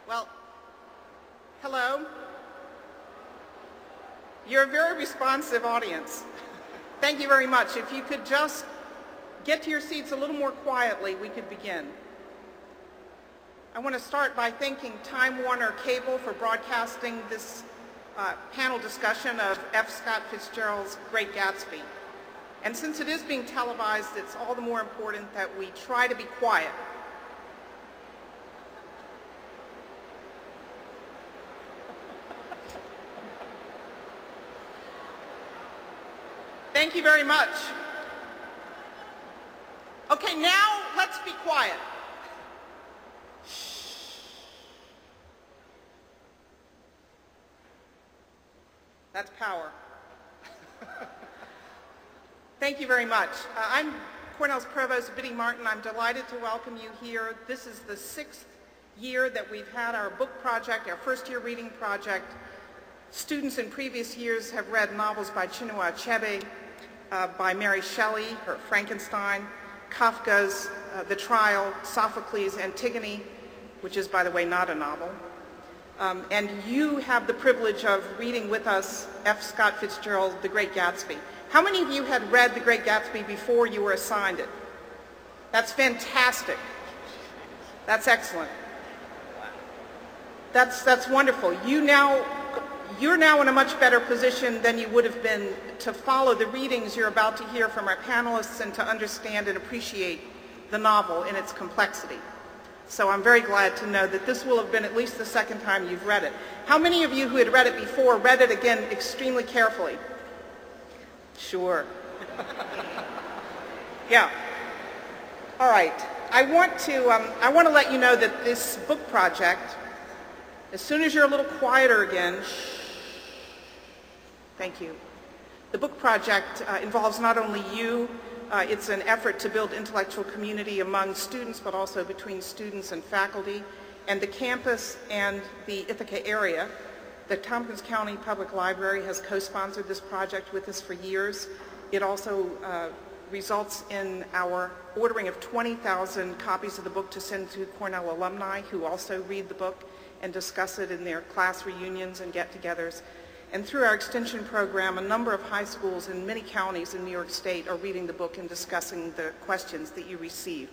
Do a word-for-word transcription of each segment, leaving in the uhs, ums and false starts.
Well, hello. You're a very responsive audience. Thank you very much. If you could just get to your seats a little more quietly, we could begin. I want to start by thanking Time Warner Cable for broadcasting this uh, panel discussion of F. Scott Fitzgerald's Great Gatsby. And since it is being televised, it's all the more important that we try to be quiet. Thank you very much. Okay, now let's be quiet. Shh. That's power. Thank you very much. Uh, I'm Cornell's Provost Biddy Martin. I'm delighted to welcome you here. This is the sixth year that we've had our book project, our first year reading project. Students in previous years have read novels by Chinua Achebe, uh, by Mary Shelley, her Frankenstein, Kafka's uh, The Trial, Sophocles' Antigone, which is, by the way, not a novel. Um, and you have the privilege of reading with us F. Scott Fitzgerald's The Great Gatsby. How many of you had read The Great Gatsby before you were assigned it? That's fantastic. That's excellent. That's, that's wonderful. You now, you're now in a much better position than you would have been to follow the readings you're about to hear from our panelists and to understand and appreciate the novel in its complexity. So I'm very glad to know that this will have been at least the second time you've read it. How many of you who had read it before read it again extremely carefully? Sure. Yeah. All right. I want to um, I want to let you know that this book project, as soon as you're a little quieter again, shh, thank you. The book project uh, involves not only you, uh, it's an effort to build intellectual community among students, but also between students and faculty, and the campus and the Ithaca area. The Tompkins County Public Library has co-sponsored this project with us for years. It also uh, results in our ordering of twenty thousand copies of the book to send to Cornell alumni who also read the book and discuss it in their class reunions and get-togethers. And through our extension program, a number of high schools in many counties in New York State are reading the book and discussing the questions that you received.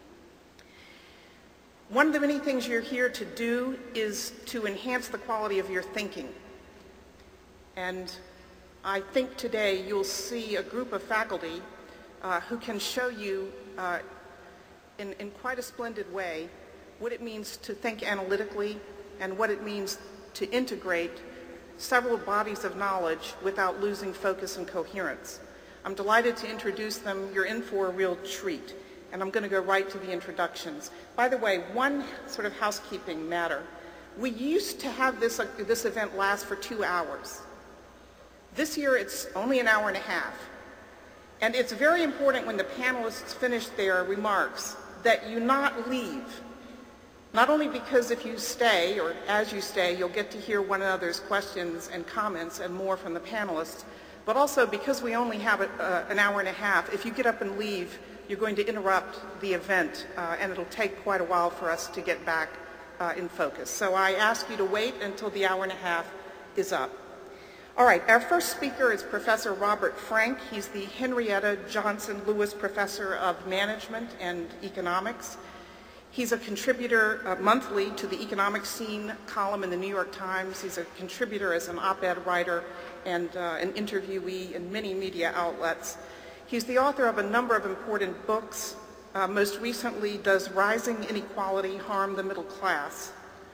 One of the many things you're here to do is to enhance the quality of your thinking. And I think today you'll see a group of faculty uh, who can show you uh, in, in quite a splendid way what it means to think analytically and what it means to integrate several bodies of knowledge without losing focus and coherence. I'm delighted to introduce them. You're in for a real treat. And I'm going to go right to the introductions. By the way, one sort of housekeeping matter. We used to have this, uh, this event last for two hours. This year it's only an hour and a half. And it's very important when the panelists finish their remarks that you not leave. Not only because if you stay, or as you stay, you'll get to hear one another's questions and comments and more from the panelists, but also because we only have a, uh, an hour and a half, if you get up and leave, you're going to interrupt the event, uh, and it'll take quite a while for us to get back uh, in focus. So I ask you to wait until the hour and a half is up. All right, our first speaker is Professor Robert Frank. He's the Henrietta Johnson Lewis Professor of Management and Economics. He's a contributor uh, monthly to the Economic Scene column in the New York Times. He's a contributor as an op-ed writer and uh, an interviewee in many media outlets. He's the author of a number of important books. Uh, most recently, Does Rising Inequality Harm the Middle Class?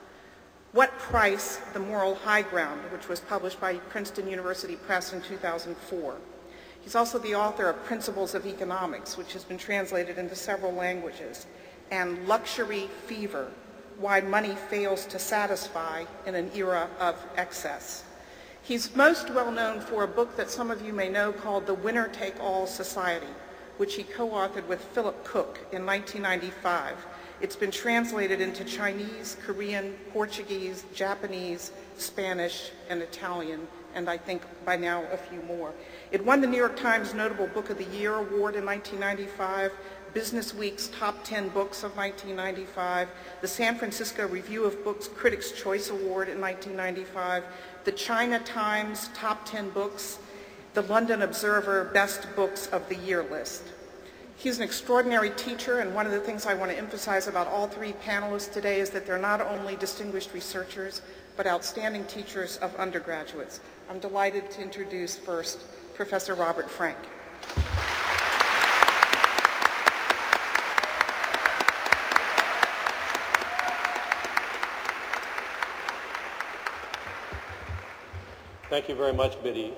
What Price? The Moral High Ground, which was published by Princeton University Press in two thousand four. He's also the author of Principles of Economics, which has been translated into several languages, and Luxury Fever, Why Money Fails to Satisfy in an Era of Excess. He's most well known for a book that some of you may know called The Winner-Take-All Society, which he co-authored with Philip Cook in nineteen ninety-five. It's been translated into Chinese, Korean, Portuguese, Japanese, Spanish, and Italian, and I think by now a few more. It won the New York Times Notable Book of the Year Award in nineteen ninety-five, Business Week's Top ten Books of nineteen ninety-five, the San Francisco Review of Books Critics' Choice Award in nineteen ninety-five, the China Times Top ten Books, the London Observer Best Books of the Year list. He's an extraordinary teacher, and one of the things I want to emphasize about all three panelists today is that they're not only distinguished researchers, but outstanding teachers of undergraduates. I'm delighted to introduce first Professor Robert Frank. Thank you very much, Biddy.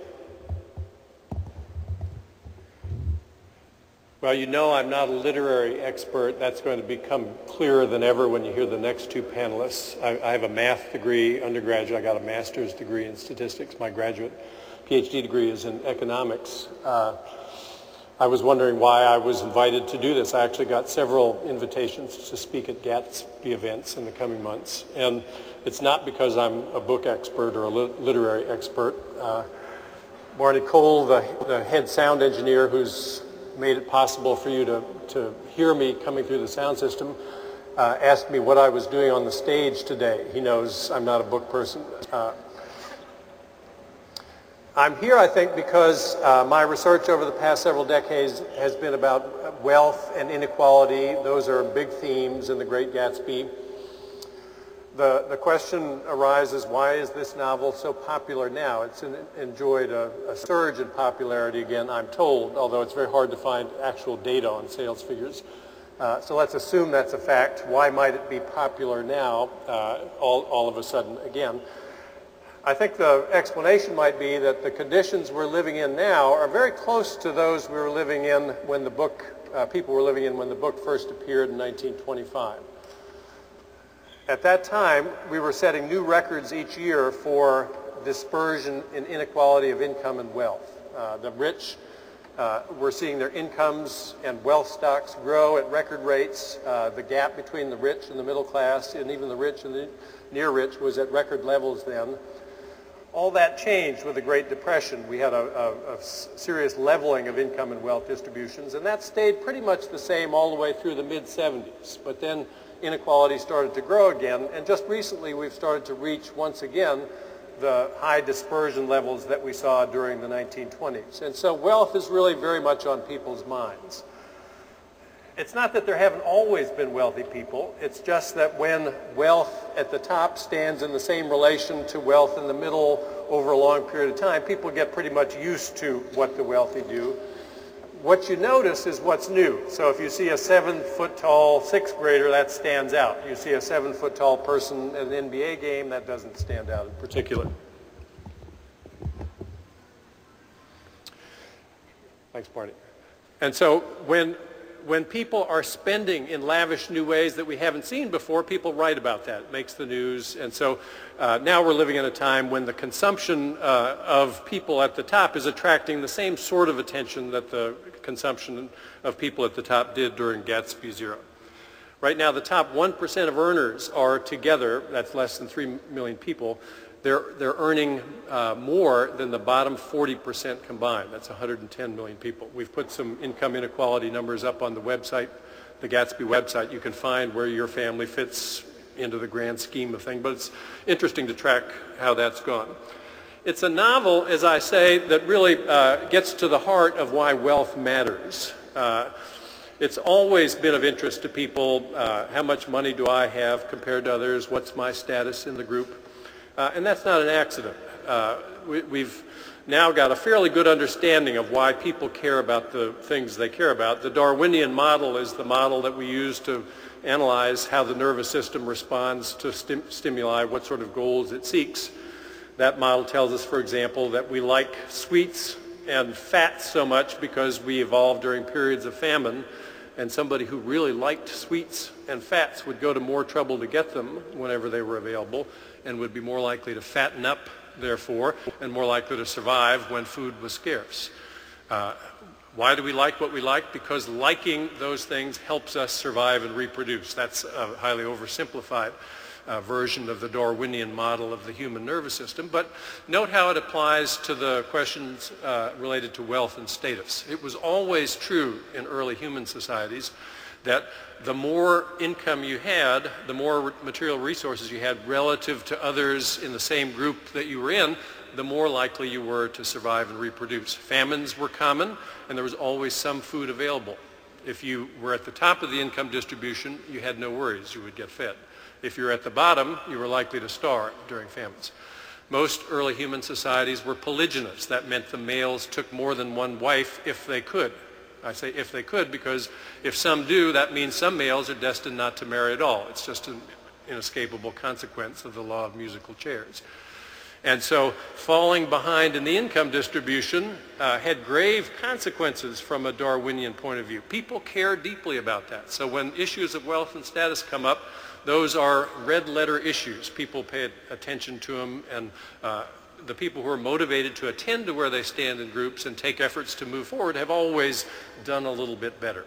Well, you know I'm not a literary expert. That's going to become clearer than ever when you hear the next two panelists. I, I have a math degree, undergraduate. I got a master's degree in statistics. My graduate PhD degree is in economics. Uh, I was wondering why I was invited to do this. I actually got several invitations to speak at Gatsby events in the coming months. And it's not because I'm a book expert or a li literary expert. Uh, Barney Cole, the, the head sound engineer who's made it possible for you to, to hear me coming through the sound system, uh, asked me what I was doing on the stage today. He knows I'm not a book person. Uh, I'm here, I think, because uh, my research over the past several decades has been about wealth and inequality. Those are big themes in The Great Gatsby. The, the question arises, why is this novel so popular now? It's in, enjoyed a, a surge in popularity again, I'm told, although it's very hard to find actual data on sales figures. Uh, so let's assume that's a fact. Why might it be popular now, uh, all, all of a sudden again? I think the explanation might be that the conditions we're living in now are very close to those we were living in when the book, uh, people were living in when the book first appeared in nineteen twenty-five. At that time, we were setting new records each year for dispersion and inequality of income and wealth. Uh, the rich uh, were seeing their incomes and wealth stocks grow at record rates. Uh, the gap between the rich and the middle class, and even the rich and the near rich, was at record levels then. All that changed with the Great Depression. We had a, a, a serious leveling of income and wealth distributions, and that stayed pretty much the same all the way through the mid seventies. But then inequality started to grow again, and just recently we've started to reach once again the high dispersion levels that we saw during the nineteen twenties. And so wealth is really very much on people's minds. It's not that there haven't always been wealthy people, it's just that when wealth at the top stands in the same relation to wealth in the middle over a long period of time, people get pretty much used to what the wealthy do. What you notice is what's new. So if you see a seven foot tall sixth grader, that stands out. You see a seven foot tall person at an N B A game, that doesn't stand out in particular. Thanks, Barney. And so when, when people are spending in lavish new ways that we haven't seen before, people write about that. It makes the news. And so uh, now we're living in a time when the consumption uh, of people at the top is attracting the same sort of attention that the consumption of people at the top did during Gatsby's era. Right now, the top one percent of earners are together, that's less than three million people, they're, they're earning uh, more than the bottom forty percent combined. That's one hundred ten million people. We've put some income inequality numbers up on the website, the Gatsby website. You can find where your family fits into the grand scheme of things, but it's interesting to track how that's gone. It's a novel, as I say, that really uh, gets to the heart of why wealth matters. Uh, it's always been of interest to people, uh, how much money do I have compared to others, what's my status in the group, uh, and that's not an accident. Uh, we, we've now got a fairly good understanding of why people care about the things they care about. The Darwinian model is the model that we use to analyze how the nervous system responds to stim stimuli, what sort of goals it seeks. That model tells us, for example, that we like sweets and fats so much because we evolved during periods of famine, and somebody who really liked sweets and fats would go to more trouble to get them whenever they were available, and would be more likely to fatten up, therefore, and more likely to survive when food was scarce. Uh, why do we like what we like? Because liking those things helps us survive and reproduce. That's uh, highly oversimplified. uh, version of the Darwinian model of the human nervous system. But note how it applies to the questions uh, related to wealth and status. It was always true in early human societies that the more income you had, the more material resources you had relative to others in the same group that you were in, the more likely you were to survive and reproduce. Famines were common, and there was always some food available. If you were at the top of the income distribution, you had no worries, you would get fed. If you were at the bottom, you were likely to starve during famines. Most early human societies were polygynous. That meant the males took more than one wife if they could. I say if they could because if some do, that means some males are destined not to marry at all. It's just an inescapable consequence of the law of musical chairs. And so falling behind in the income distribution uh, had grave consequences from a Darwinian point of view. People care deeply about that. So when issues of wealth and status come up, those are red letter issues. People pay attention to them, and uh, the people who are motivated to attend to where they stand in groups and take efforts to move forward have always done a little bit better.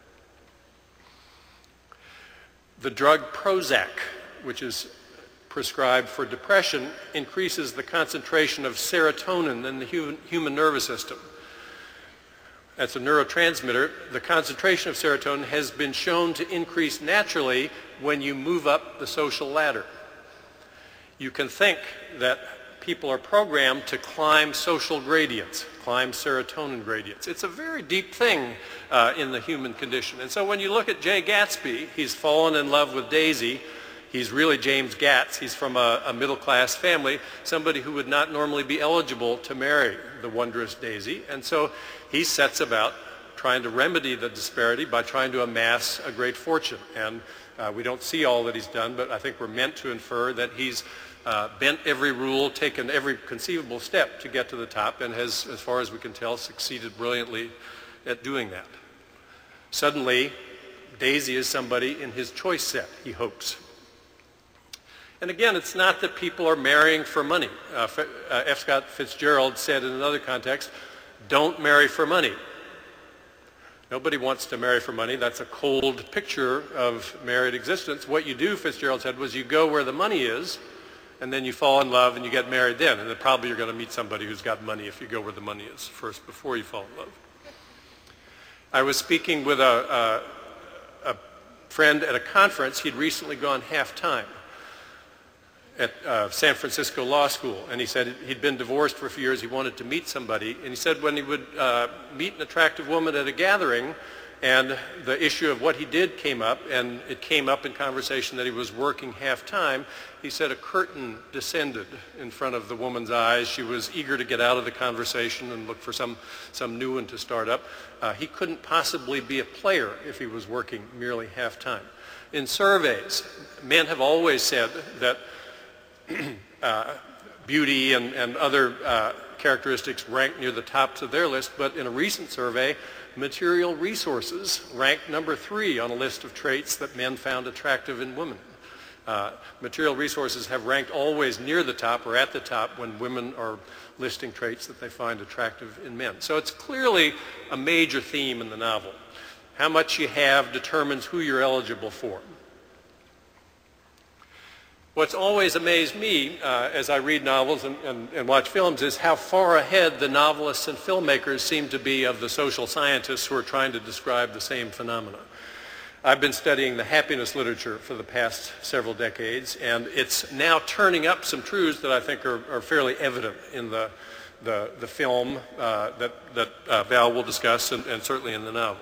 The drug Prozac, which is prescribed for depression, increases the concentration of serotonin in the human, human nervous system. That's a neurotransmitter. The concentration of serotonin has been shown to increase naturally when you move up the social ladder. You can think that people are programmed to climb social gradients, climb serotonin gradients. It's a very deep thing uh, in the human condition. And so when you look at Jay Gatsby, he's fallen in love with Daisy. He's really James Gatz. He's from a, a middle-class family, somebody who would not normally be eligible to marry the wondrous Daisy. And so he sets about trying to remedy the disparity by trying to amass a great fortune. And uh, we don't see all that he's done, but I think we're meant to infer that he's uh, bent every rule, taken every conceivable step to get to the top, and has, as far as we can tell, succeeded brilliantly at doing that. Suddenly, Daisy is somebody in his choice set, he hopes. And again, it's not that people are marrying for money. Uh, uh, F. Scott Fitzgerald said in another context, don't marry for money. Nobody wants to marry for money. That's a cold picture of married existence. What you do, Fitzgerald said, was you go where the money is, and then you fall in love and you get married then. And then probably you're going to meet somebody who's got money if you go where the money is first before you fall in love. I was speaking with a, a, a friend at a conference. He'd recently gone half-time at uh, San Francisco Law School, and he said he'd been divorced for a few years. He wanted to meet somebody, and he said when he would uh, meet an attractive woman at a gathering and the issue of what he did came up, and it came up in conversation that he was working half-time, he said a curtain descended in front of the woman's eyes. She was eager to get out of the conversation and look for some, some new one to start up. Uh, he couldn't possibly be a player if he was working merely half-time. In surveys, men have always said that uh, beauty and, and other uh, characteristics rank near the tops of their list, but in a recent survey, material resources ranked number three on a list of traits that men found attractive in women. Uh, material resources have ranked always near the top or at the top when women are listing traits that they find attractive in men. So it's clearly a major theme in the novel. How much you have determines who you're eligible for. What's always amazed me uh, as I read novels and, and, and watch films is how far ahead the novelists and filmmakers seem to be of the social scientists who are trying to describe the same phenomena. I've been studying the happiness literature for the past several decades, and it's now turning up some truths that I think are, are fairly evident in the, the, the film uh, that, that uh, Val will discuss, and, and certainly in the novel.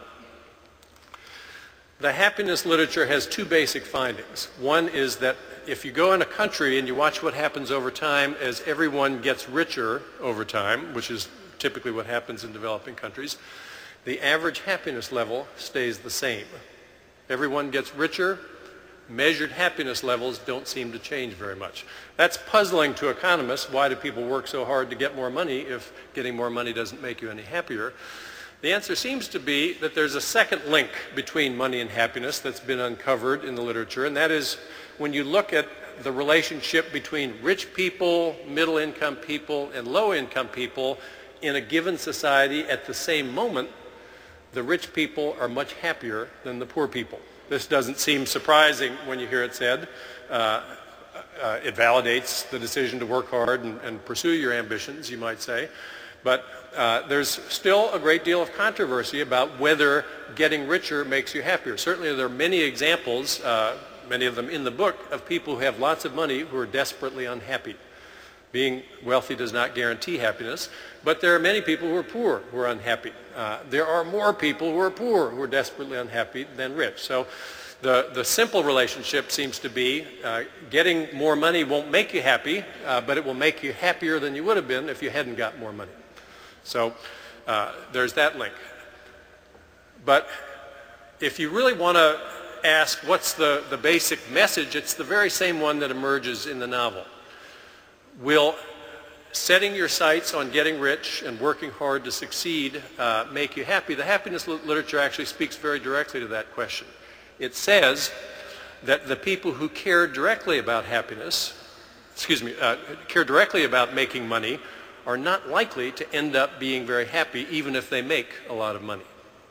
The happiness literature has two basic findings. One is that if you go in a country and you watch what happens over time as everyone gets richer over time, which is typically what happens in developing countries, the average happiness level stays the same. Everyone gets richer, measured happiness levels don't seem to change very much. That's puzzling to economists. Why do people work so hard to get more money if getting more money doesn't make you any happier? The answer seems to be that there's a second link between money and happiness that's been uncovered in the literature, and that is when you look at the relationship between rich people, middle-income people, and low-income people in a given society at the same moment, the rich people are much happier than the poor people. This doesn't seem surprising when you hear it said. Uh, uh, it validates the decision to work hard and, and pursue your ambitions, you might say. But uh, there's still a great deal of controversy about whether getting richer makes you happier. Certainly there are many examples, uh, many of them in the book, of people who have lots of money who are desperately unhappy. Being wealthy does not guarantee happiness, but there are many people who are poor who are unhappy. Uh, there are more people who are poor who are desperately unhappy than rich. So the, the simple relationship seems to be uh, getting more money won't make you happy, uh, but it will make you happier than you would have been if you hadn't got more money. So uh, there's that link. But if you really want to ask what's the, the basic message, it's the very same one that emerges in the novel. Will setting your sights on getting rich and working hard to succeed uh, make you happy? The happiness li- literature actually speaks very directly to that question. It says that the people who care directly about happiness, excuse me, uh, care directly about making money are not likely to end up being very happy even if they make a lot of money.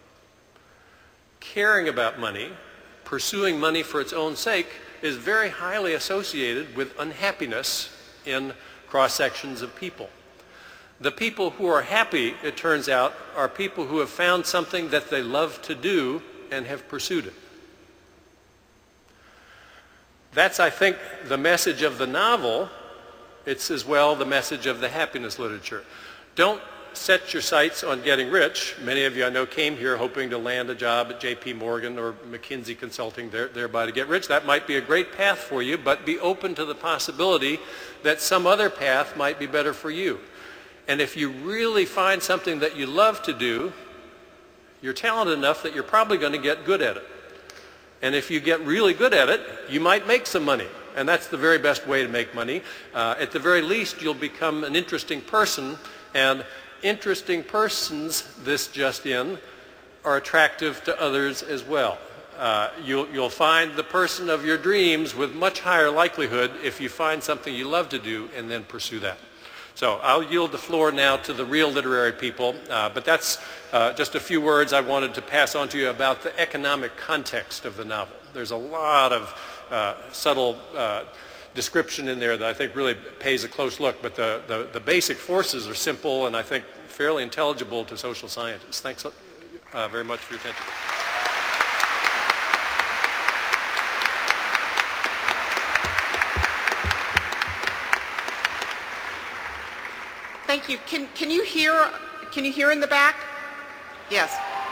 Caring about money, pursuing money for its own sake, is very highly associated with unhappiness in cross-sections of people. The people who are happy, it turns out, are people who have found something that they love to do and have pursued it. That's, I think, the message of the novel. It's as well the message of the happiness literature. Don't set your sights on getting rich. Many of you I know came here hoping to land a job at J P Morgan or McKinsey Consulting, there, thereby to get rich. That might be a great path for you, but be open to the possibility that some other path might be better for you. And if you really find something that you love to do, you're talented enough that you're probably going to get good at it. And if you get really good at it, you might make some money. And that's the very best way to make money. Uh, at the very least, you'll become an interesting person, and interesting persons, this just in, are attractive to others as well. Uh, you'll, you'll find the person of your dreams with much higher likelihood if you find something you love to do and then pursue that. So I'll yield the floor now to the real literary people, uh, but that's uh, just a few words I wanted to pass on to you about the economic context of the novel. There's a lot of uh, subtle uh, description in there that I think really pays a close look, but the, the, the basic forces are simple and I think fairly intelligible to social scientists. Thanks uh, very much for your attention. Thank you. Can, can you hear, can you hear in the back? Yes.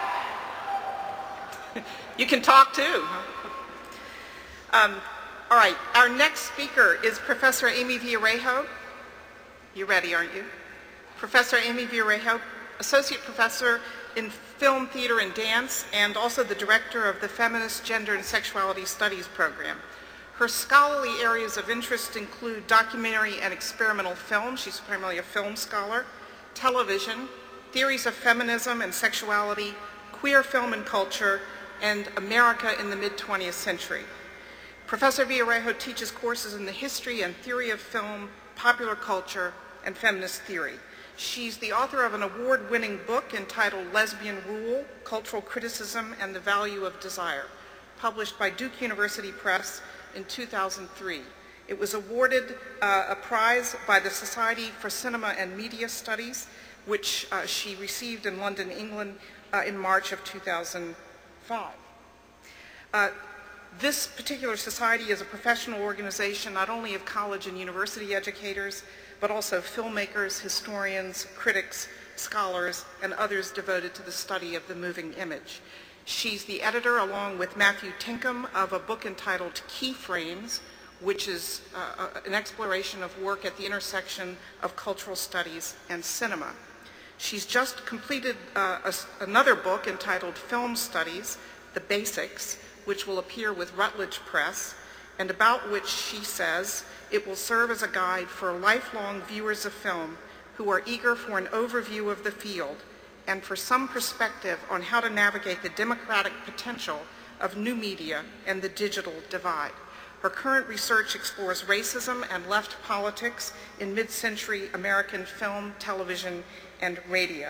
You can talk too. Um, all right, our next speaker is Professor Amy Villarejo. You're ready, aren't you? Professor Amy Villarejo, Associate Professor in Film, Theater, and Dance, and also the Director of the Feminist Gender and Sexuality Studies Program. Her scholarly areas of interest include documentary and experimental film, she's primarily a film scholar, television, theories of feminism and sexuality, queer film and culture, and America in the mid twentieth century. Professor Villarejo teaches courses in the history and theory of film, popular culture, and feminist theory. She's the author of an award-winning book entitled Lesbian Rule, Cultural Criticism and the Value of Desire, published by Duke University Press in two thousand three. It was awarded uh, a prize by the Society for Cinema and Media Studies, which uh, she received in London, England, uh, in March of two thousand five. Uh, this particular society is a professional organization not only of college and university educators, but also filmmakers, historians, critics, scholars, and others devoted to the study of the moving image. She's the editor, along with Matthew Tinkham, of a book entitled Keyframes, which is uh, an exploration of work at the intersection of cultural studies and cinema. She's just completed uh, a, another book entitled Film Studies, The Basics, which will appear with Routledge Press, and about which she says it will serve as a guide for lifelong viewers of film who are eager for an overview of the field and for some perspective on how to navigate the democratic potential of new media and the digital divide. Her current research explores racism and left politics in mid-century American film, television, and radio.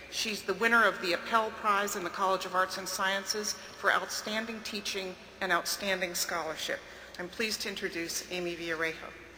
She's the winner of the Appel Prize in the College of Arts and Sciences for outstanding teaching and outstanding scholarship. I'm pleased to introduce Amy Villarejo.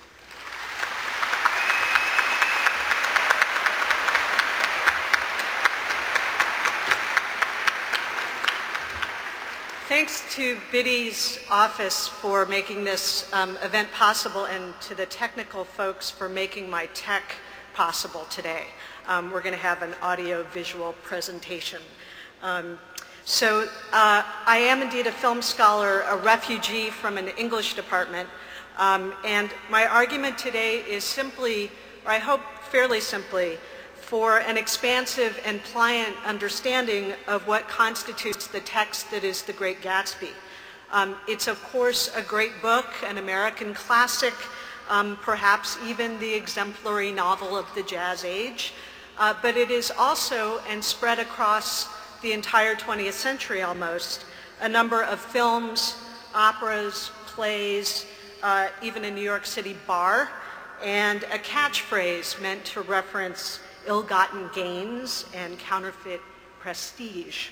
Thanks to Biddy's office for making this um, event possible, and to the technical folks for making my tech possible today. Um, we're going to have an audio-visual presentation. Um, so uh, I am indeed a film scholar, a refugee from an English department, um, and my argument today is simply, or I hope fairly simply, for an expansive and pliant understanding of what constitutes the text that is The Great Gatsby. Um, it's of course a great book, an American classic, um, perhaps even the exemplary novel of the Jazz Age, uh, but it is also, and spread across the entire twentieth century almost, a number of films, operas, plays, uh, even a New York City bar, and a catchphrase meant to reference ill-gotten gains and counterfeit prestige.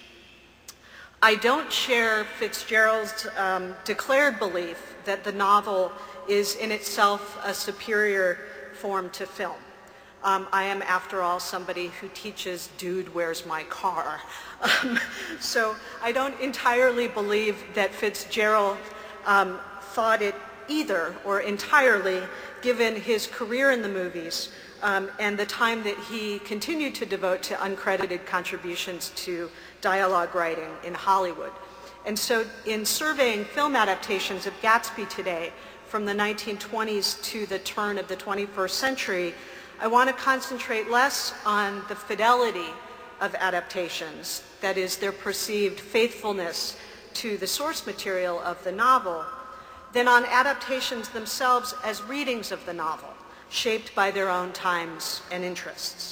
I don't share Fitzgerald's um, declared belief that the novel is in itself a superior form to film. Um, I am, after all, somebody who teaches Dude, Where's My Car? Um, so I don't entirely believe that Fitzgerald um, thought it either, or entirely, given his career in the movies, Um, and the time that he continued to devote to uncredited contributions to dialogue writing in Hollywood. And so in surveying film adaptations of Gatsby today, from the nineteen twenties to the turn of the twenty-first century, I want to concentrate less on the fidelity of adaptations, that is, their perceived faithfulness to the source material of the novel, than on adaptations themselves as readings of the novel, shaped by their own times and interests.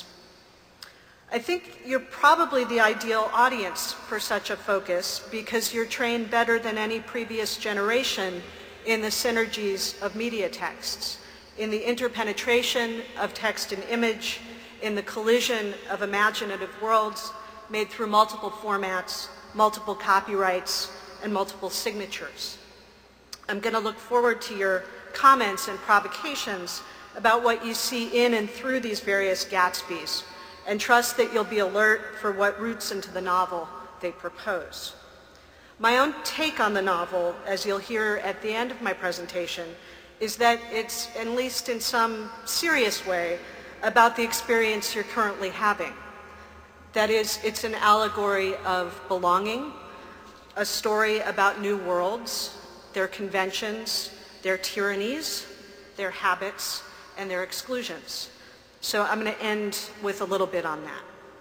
I think you're probably the ideal audience for such a focus because you're trained better than any previous generation in the synergies of media texts, in the interpenetration of text and image, in the collision of imaginative worlds made through multiple formats, multiple copyrights, and multiple signatures. I'm going to look forward to your comments and provocations about what you see in and through these various Gatsbys, and trust that you'll be alert for what roots into the novel they propose. My own take on the novel, as you'll hear at the end of my presentation, is that it's, at least in some serious way, about the experience you're currently having. That is, it's an allegory of belonging, a story about new worlds, their conventions, their tyrannies, their habits, and their exclusions. So I'm going to end with a little bit on that.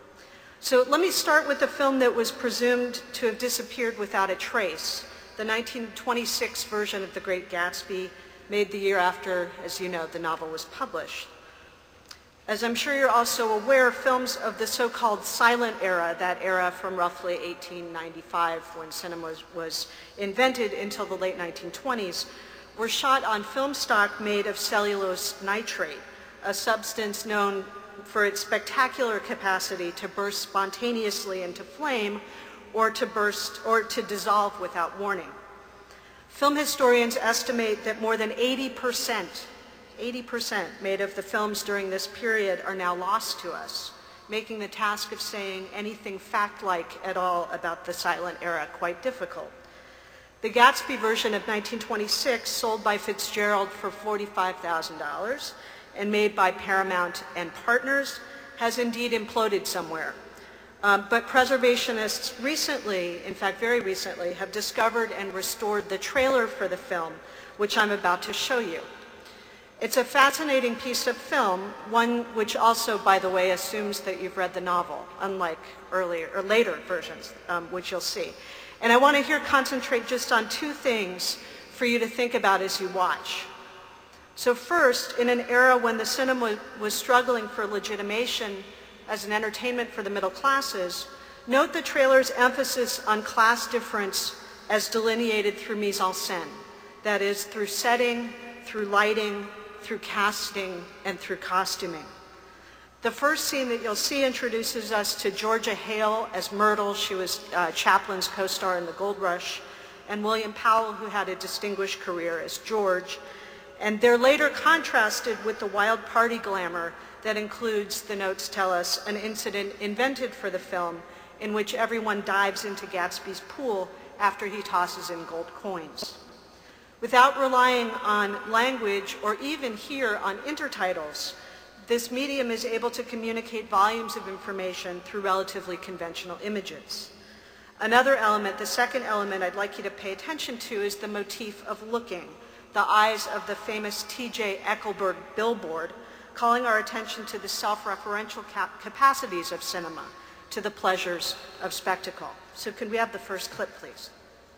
So let me start with the film that was presumed to have disappeared without a trace, the nineteen twenty-six version of The Great Gatsby, made the year after, as you know, the novel was published. As I'm sure you're also aware, films of the so-called silent era, that era from roughly eighteen ninety-five when cinema was, was invented until the late nineteen twenties, were shot on film stock made of cellulose nitrate, a substance known for its spectacular capacity to burst spontaneously into flame or to burst or to dissolve without warning. Film historians estimate that more than eighty percent, eighty percent made of the films during this period are now lost to us, making the task of saying anything fact-like at all about the silent era quite difficult. The Gatsby version of nineteen twenty-six, sold by Fitzgerald for forty-five thousand dollars and made by Paramount and Partners, has indeed imploded somewhere. Um, but preservationists recently, in fact very recently, have discovered and restored the trailer for the film, which I'm about to show you. It's a fascinating piece of film, one which also, by the way, assumes that you've read the novel, unlike earlier or later versions, um, which you'll see. And I want to here concentrate just on two things for you to think about as you watch. So first, in an era when the cinema was struggling for legitimation as an entertainment for the middle classes, note the trailer's emphasis on class difference as delineated through mise-en-scène, that is, through setting, through lighting, through casting, and through costuming. The first scene that you'll see introduces us to Georgia Hale as Myrtle. She was uh, Chaplin's co-star in The Gold Rush, and William Powell, who had a distinguished career as George. And they're later contrasted with the wild party glamour that includes, the notes tell us, an incident invented for the film in which everyone dives into Gatsby's pool after he tosses in gold coins. Without relying on language or even here on intertitles, this medium is able to communicate volumes of information through relatively conventional images. Another element, the second element I'd like you to pay attention to, is the motif of looking, the eyes of the famous T J Eckleburg billboard, calling our attention to the self-referential cap capacities of cinema, to the pleasures of spectacle. So can we have the first clip, please?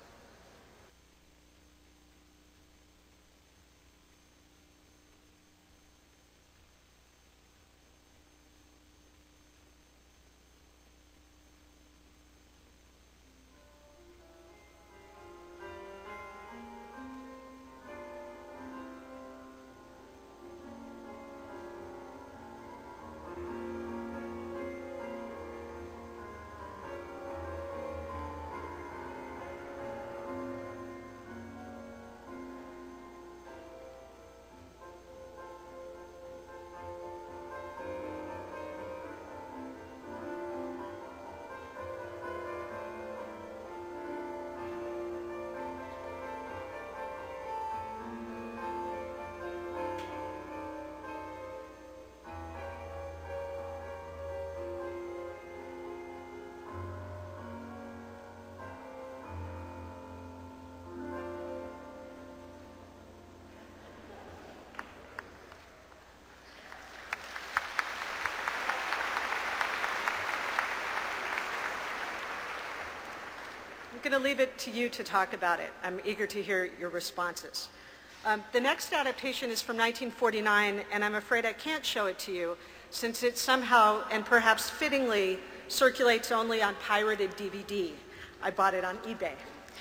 I'm going to leave it to you to talk about it. I'm eager to hear your responses. Um, the next adaptation is from nineteen forty-nine, and I'm afraid I can't show it to you since it somehow, and perhaps fittingly, circulates only on pirated D V D. I bought it on eBay.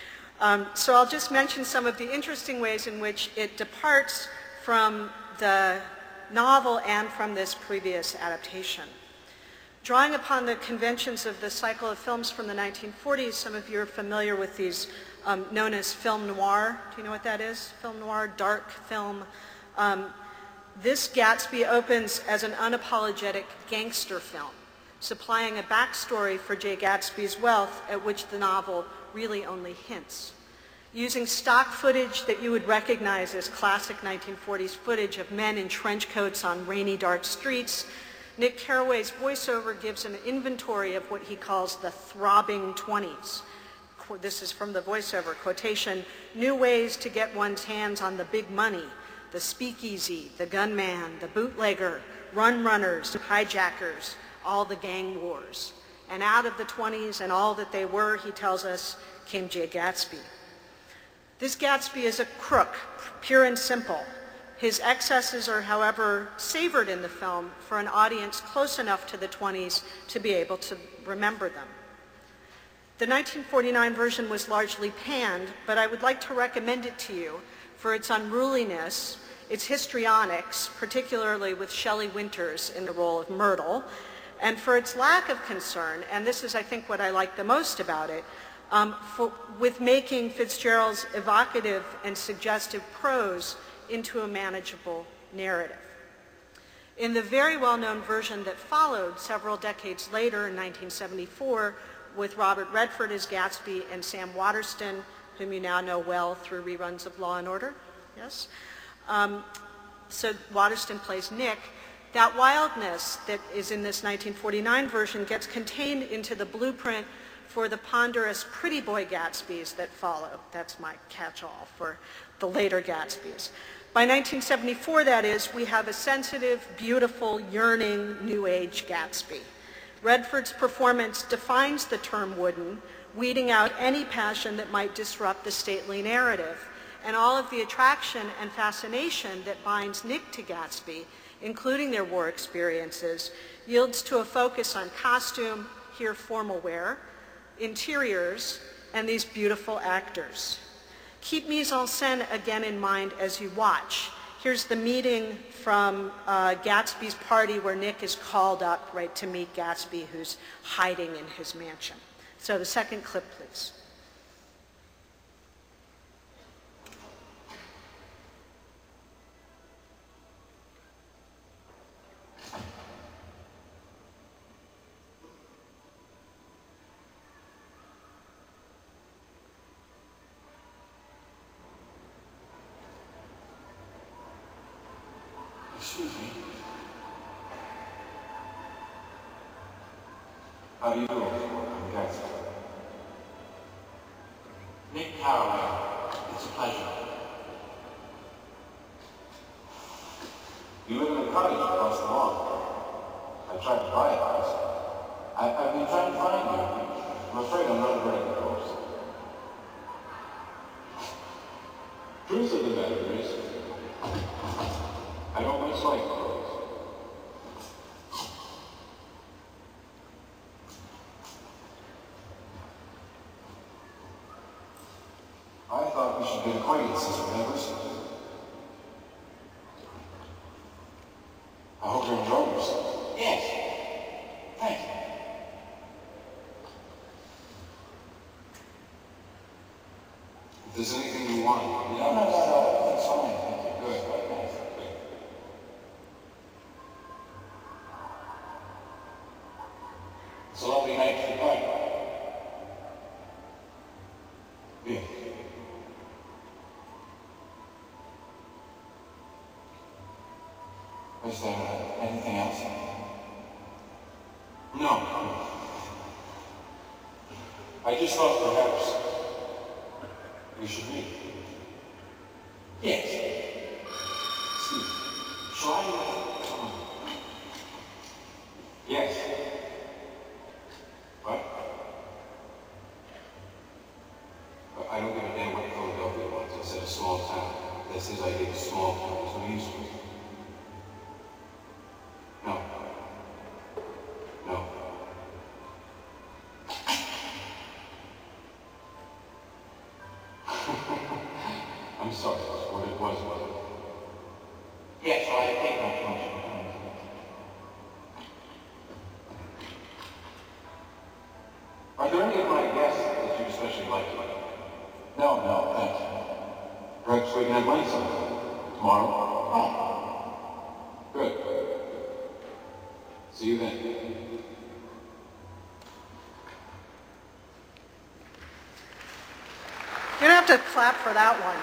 Um, so I'll just mention some of the interesting ways in which it departs from the novel and from this previous adaptation. Drawing upon the conventions of the cycle of films from the nineteen forties, some of you are familiar with these um, known as film noir. Do you know what that is? Film noir, dark film. Um, this Gatsby opens as an unapologetic gangster film, supplying a backstory for Jay Gatsby's wealth at which the novel really only hints. Using stock footage that you would recognize as classic nineteen forties footage of men in trench coats on rainy, dark streets, Nick Carraway's voiceover gives an inventory of what he calls the throbbing twenties. This is from the voiceover quotation, new ways to get one's hands on the big money, the speakeasy, the gunman, the bootlegger, run runners, hijackers, all the gang wars. And out of the twenties and all that they were, he tells us, came Jay Gatsby. This Gatsby is a crook, pure and simple. His excesses are, however, savored in the film for an audience close enough to the twenties to be able to remember them. The nineteen forty-nine version was largely panned, but I would like to recommend it to you for its unruliness, its histrionics, particularly with Shelley Winters in the role of Myrtle, and for its lack of concern, and this is, I think, what I like the most about it, um, for, with making Fitzgerald's evocative and suggestive prose into a manageable narrative. In the very well-known version that followed several decades later in nineteen seventy-four, with Robert Redford as Gatsby and Sam Waterston, whom you now know well through reruns of Law and Order, yes? Um, so Waterston plays Nick. That wildness that is in this nineteen forty-nine version gets contained into the blueprint for the ponderous pretty boy Gatsbys that follow. That's my catch-all for the later Gatsbys. By nineteen seventy-four, that is, we have a sensitive, beautiful, yearning, new age Gatsby. Redford's performance defines the term wooden, weeding out any passion that might disrupt the stately narrative, and all of the attraction and fascination that binds Nick to Gatsby, including their war experiences, yields to a focus on costume, here formal wear, interiors, and these beautiful actors. Keep mise-en-scène again in mind as you watch. here's the meeting from uh, Gatsby's party where Nick is called up, right, to meet Gatsby, who's hiding in his mansion. So the second clip, please. Excuse me. How do you do, I'm Gatsby? Nick Carraway, it's a pleasure. You live in a cottage across the lawn. I tried to buy a house. I, I've been trying to find you. I'm afraid I'm not a very good host. Truth of the matter is, I don't much like clothes. I thought we should get acquaintances from Everest. I hope you're enjoying yourself. Yes. Thank you. If there's anything you want. No, no, no, no. That's fine. Thank you. Good. Good. Nice. Good. It's a lovely night for the party. Yeah. Is there uh, anything else? No. I just thought perhaps we should meet. Yes. Excuse me. Shall I? Uh, come on. Yes. What? I don't give a damn what Philadelphia wants. It's in a small town. That's his idea of small town. There's no use for it. No. No. I'm sorry. That's what it was, wasn't it? Yes, I take my function. Are there any of my guests that you especially like? No, no, thanks. Perhaps we can have lunch sometime. Tomorrow? Oh. Good. See you then. You don't have to clap for that one.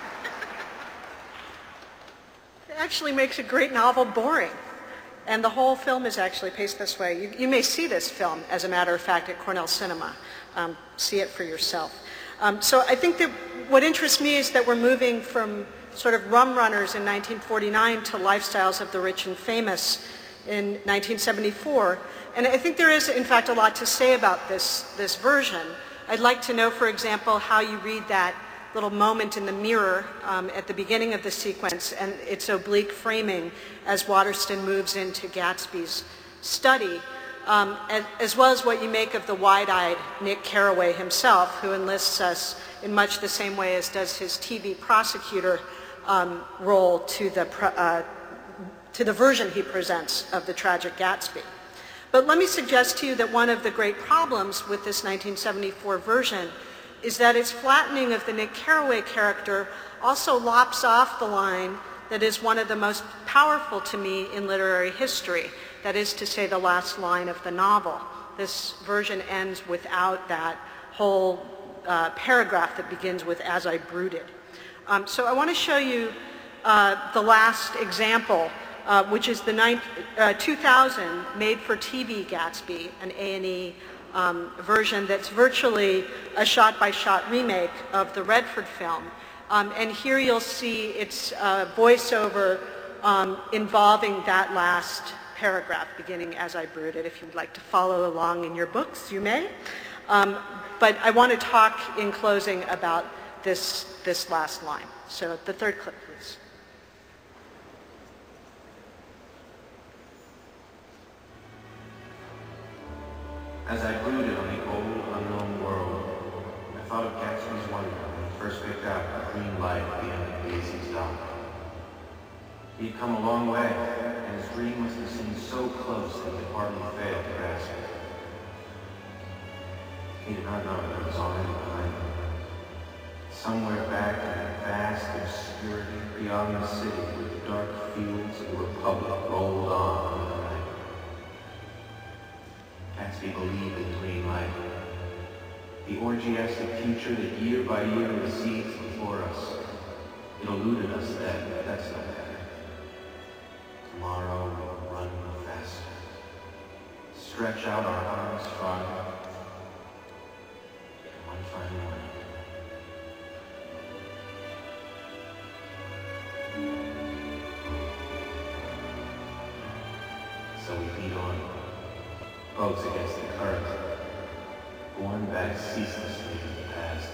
It actually makes a great novel boring. And the whole film is actually paced this way. You, you may see this film, as a matter of fact, at Cornell Cinema. Um, see it for yourself. Um, so I think that what interests me is that we're moving from sort of rum runners in nineteen forty-nine to lifestyles of the rich and famous in nineteen seventy-four. And I think there is, in fact, a lot to say about this, this version. I'd like to know, for example, how you read that little moment in the mirror um, at the beginning of the sequence and its oblique framing as Waterston moves into Gatsby's study, um, as, as well as what you make of the wide-eyed Nick Carraway himself, who enlists us in much the same way as does his T V prosecutor um, role to the, uh, to the version he presents of the tragic Gatsby. But let me suggest to you that one of the great problems with this nineteen seventy-four version is that its flattening of the Nick Carraway character also lops off the line that is one of the most powerful to me in literary history, that is to say the last line of the novel. This version ends without that whole uh, paragraph that begins with "as I brooded." Um, so I want to show you uh, the last example, uh, which is the nine, uh, two thousand made-for-T V Gatsby, an A and E Um, version that's virtually a shot-by-shot remake of the Redford film. Um, and here you'll see its uh, voiceover um, involving that last paragraph beginning "as I brooded." If you'd like to follow along in your books, you may. Um, but I want to talk in closing about this, this last line. So the third clip, please. As I brooded on the old, unknown world, I thought of Gatsby's wonder when he first picked out the green light at the end of Daisy's dock. He'd come a long way, and his dream must have seemed so close that he hardly failed to grasp it. He did not know that it was already behind him. Somewhere back in that vast obscurity beyond the city where the dark fields of the Republic rolled on in the night. Gatsby believed in green light, the orgiastic future that year by year recedes before us. It eluded us then, but that's no matter. Tomorrow we'll run faster, stretch out our arms farther, and one fine morning. So we beat on, boats against the current, borne back ceaselessly to the past.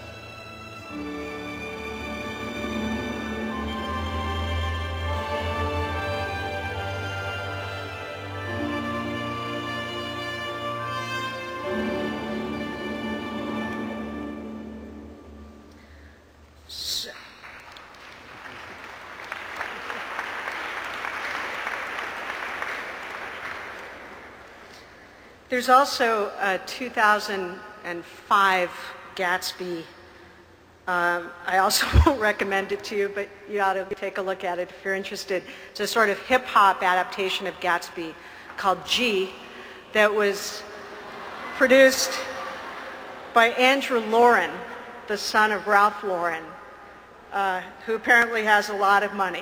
There's also a two thousand five Gatsby. Um, I also won't recommend it to you, but you ought to take a look at it if you're interested. It's a sort of hip-hop adaptation of Gatsby called G that was produced by Andrew Lauren, the son of Ralph Lauren, uh, who apparently has a lot of money.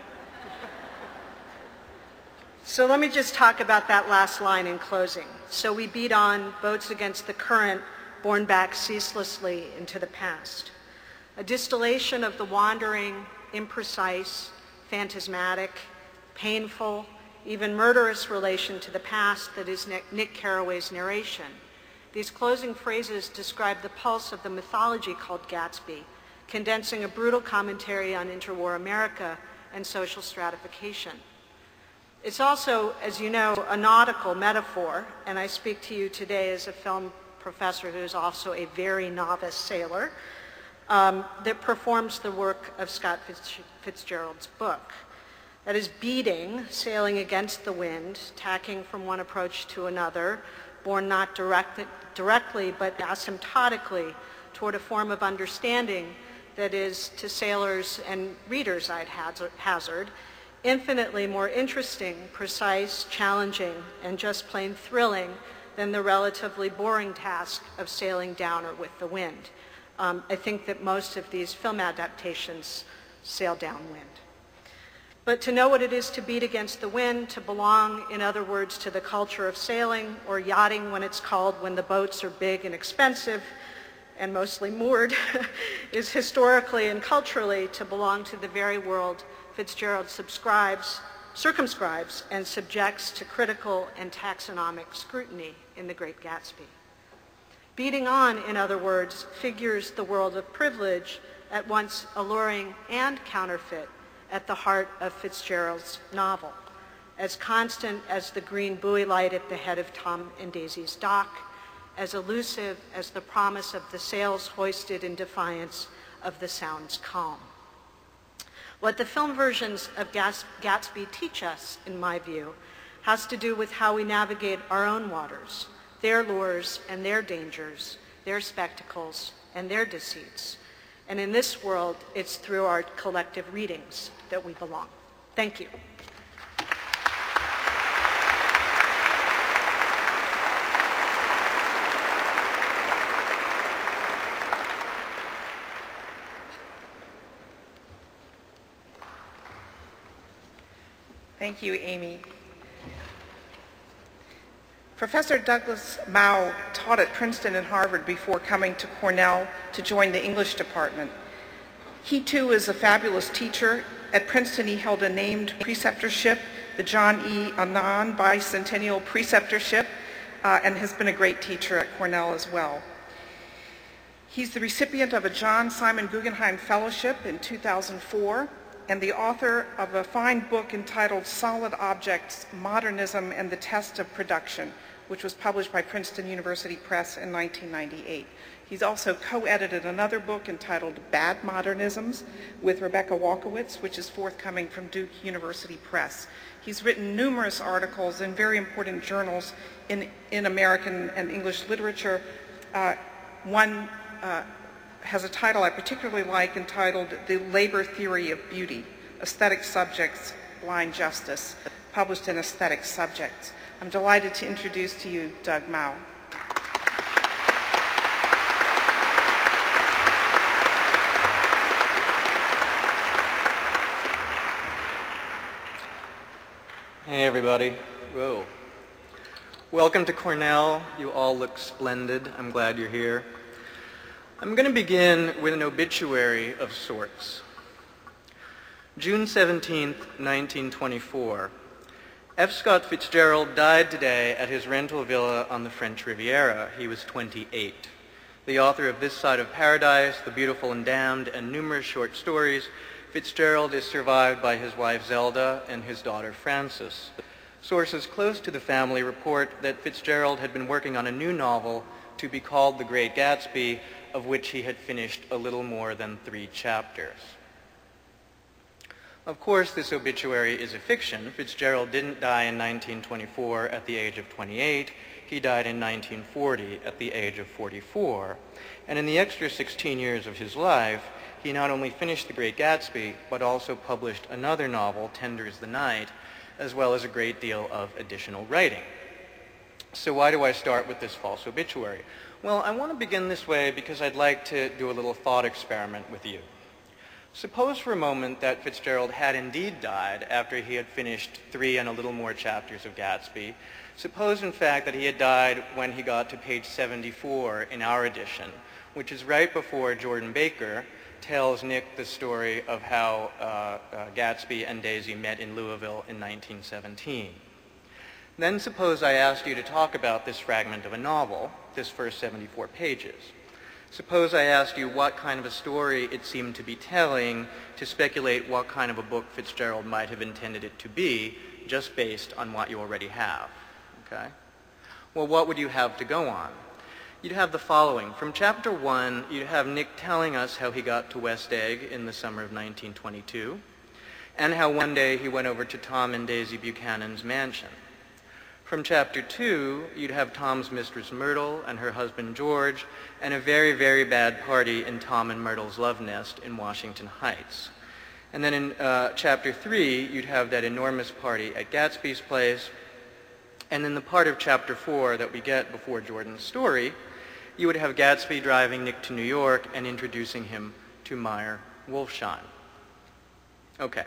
So let me just talk about that last line in closing. So we beat on, boats against the current, borne back ceaselessly into the past. A distillation of the wandering, imprecise, phantasmatic, painful, even murderous relation to the past that is Nick Carraway's narration. These closing phrases describe the pulse of the mythology called Gatsby, condensing a brutal commentary on interwar America and social stratification. It's also, as you know, a nautical metaphor, and I speak to you today as a film professor who is also a very novice sailor, um, that performs the work of Scott Fitz- Fitzgerald's book. That is beating, sailing against the wind, tacking from one approach to another, borne not direct, directly but asymptotically toward a form of understanding that is, to sailors and readers, I'd hazard, infinitely more interesting, precise, challenging, and just plain thrilling than the relatively boring task of sailing down or with the wind. Um, I think that most of these film adaptations sail downwind. But to know what it is to beat against the wind, to belong, in other words, to the culture of sailing, or yachting when it's called when the boats are big and expensive, and mostly moored, is historically and culturally to belong to the very world Fitzgerald subscribes, circumscribes, and subjects to critical and taxonomic scrutiny in The Great Gatsby. Beating on, in other words, figures the world of privilege, at once alluring and counterfeit, at the heart of Fitzgerald's novel, as constant as the green buoy light at the head of Tom and Daisy's dock, as elusive as the promise of the sails hoisted in defiance of the Sound's calm. What the film versions of Gatsby teach us, in my view, has to do with how we navigate our own waters, their lures and their dangers, their spectacles and their deceits. And in this world, it's through our collective readings that we belong. Thank you. Thank you, Amy. Professor Douglas Mao taught at Princeton and Harvard before coming to Cornell to join the English department. He too is a fabulous teacher. At Princeton he held a named preceptorship, the John E. Annan Bicentennial Preceptorship, uh, and has been a great teacher at Cornell as well. He's the recipient of a John Simon Guggenheim Fellowship in two thousand four, and the author of a fine book entitled Solid Objects, Modernism and the Test of Production, which was published by Princeton University Press in nineteen ninety-eight. He's also co-edited another book entitled Bad Modernisms with Rebecca Walkowitz, which is forthcoming from Duke University Press. He's written numerous articles in very important journals in, in American and English literature. Uh, one uh, has a title I particularly like entitled The Labor Theory of Beauty, Aesthetic Subjects, Blind Justice, published in Aesthetic Subjects. I'm delighted to introduce to you Doug Mao. Hey everybody. Whoa. Welcome to Cornell. You all look splendid. I'm glad you're here. I'm going to begin with an obituary of sorts. June seventeenth, nineteen twenty-four. F. Scott Fitzgerald died today at his rental villa on the French Riviera. He was twenty-eight. The author of This Side of Paradise, The Beautiful and Damned, and numerous short stories, Fitzgerald is survived by his wife Zelda and his daughter Frances. Sources close to the family report that Fitzgerald had been working on a new novel to be called The Great Gatsby, of which he had finished a little more than three chapters. Of course, this obituary is a fiction. Fitzgerald didn't die in nineteen twenty-four at the age of twenty-eight. He died in nineteen forty at the age of forty-four. And in the extra sixteen years of his life, he not only finished The Great Gatsby, but also published another novel, Tender is the Night, as well as a great deal of additional writing. So why do I start with this false obituary? Well, I want to begin this way because I'd like to do a little thought experiment with you. Suppose for a moment that Fitzgerald had indeed died after he had finished three and a little more chapters of Gatsby. Suppose, in fact, that he had died when he got to page seventy-four in our edition, which is right before Jordan Baker tells Nick the story of how uh, uh, Gatsby and Daisy met in Louisville in nineteen seventeen. Then suppose I asked you to talk about this fragment of a novel, this first seventy-four pages. Suppose I asked you what kind of a story it seemed to be telling, to speculate what kind of a book Fitzgerald might have intended it to be, just based on what you already have, okay? Well, what would you have to go on? You'd have the following. From chapter one, you'd have Nick telling us how he got to West Egg in the summer of nineteen twenty-two, and how one day he went over to Tom and Daisy Buchanan's mansion. From chapter two, you'd have Tom's mistress Myrtle and her husband George, and a very, very bad party in Tom and Myrtle's love nest in Washington Heights. And then in uh, chapter three, you'd have that enormous party at Gatsby's place. And in the part of chapter four that we get before Jordan's story, you would have Gatsby driving Nick to New York and introducing him to Meyer Wolfsheim. Okay.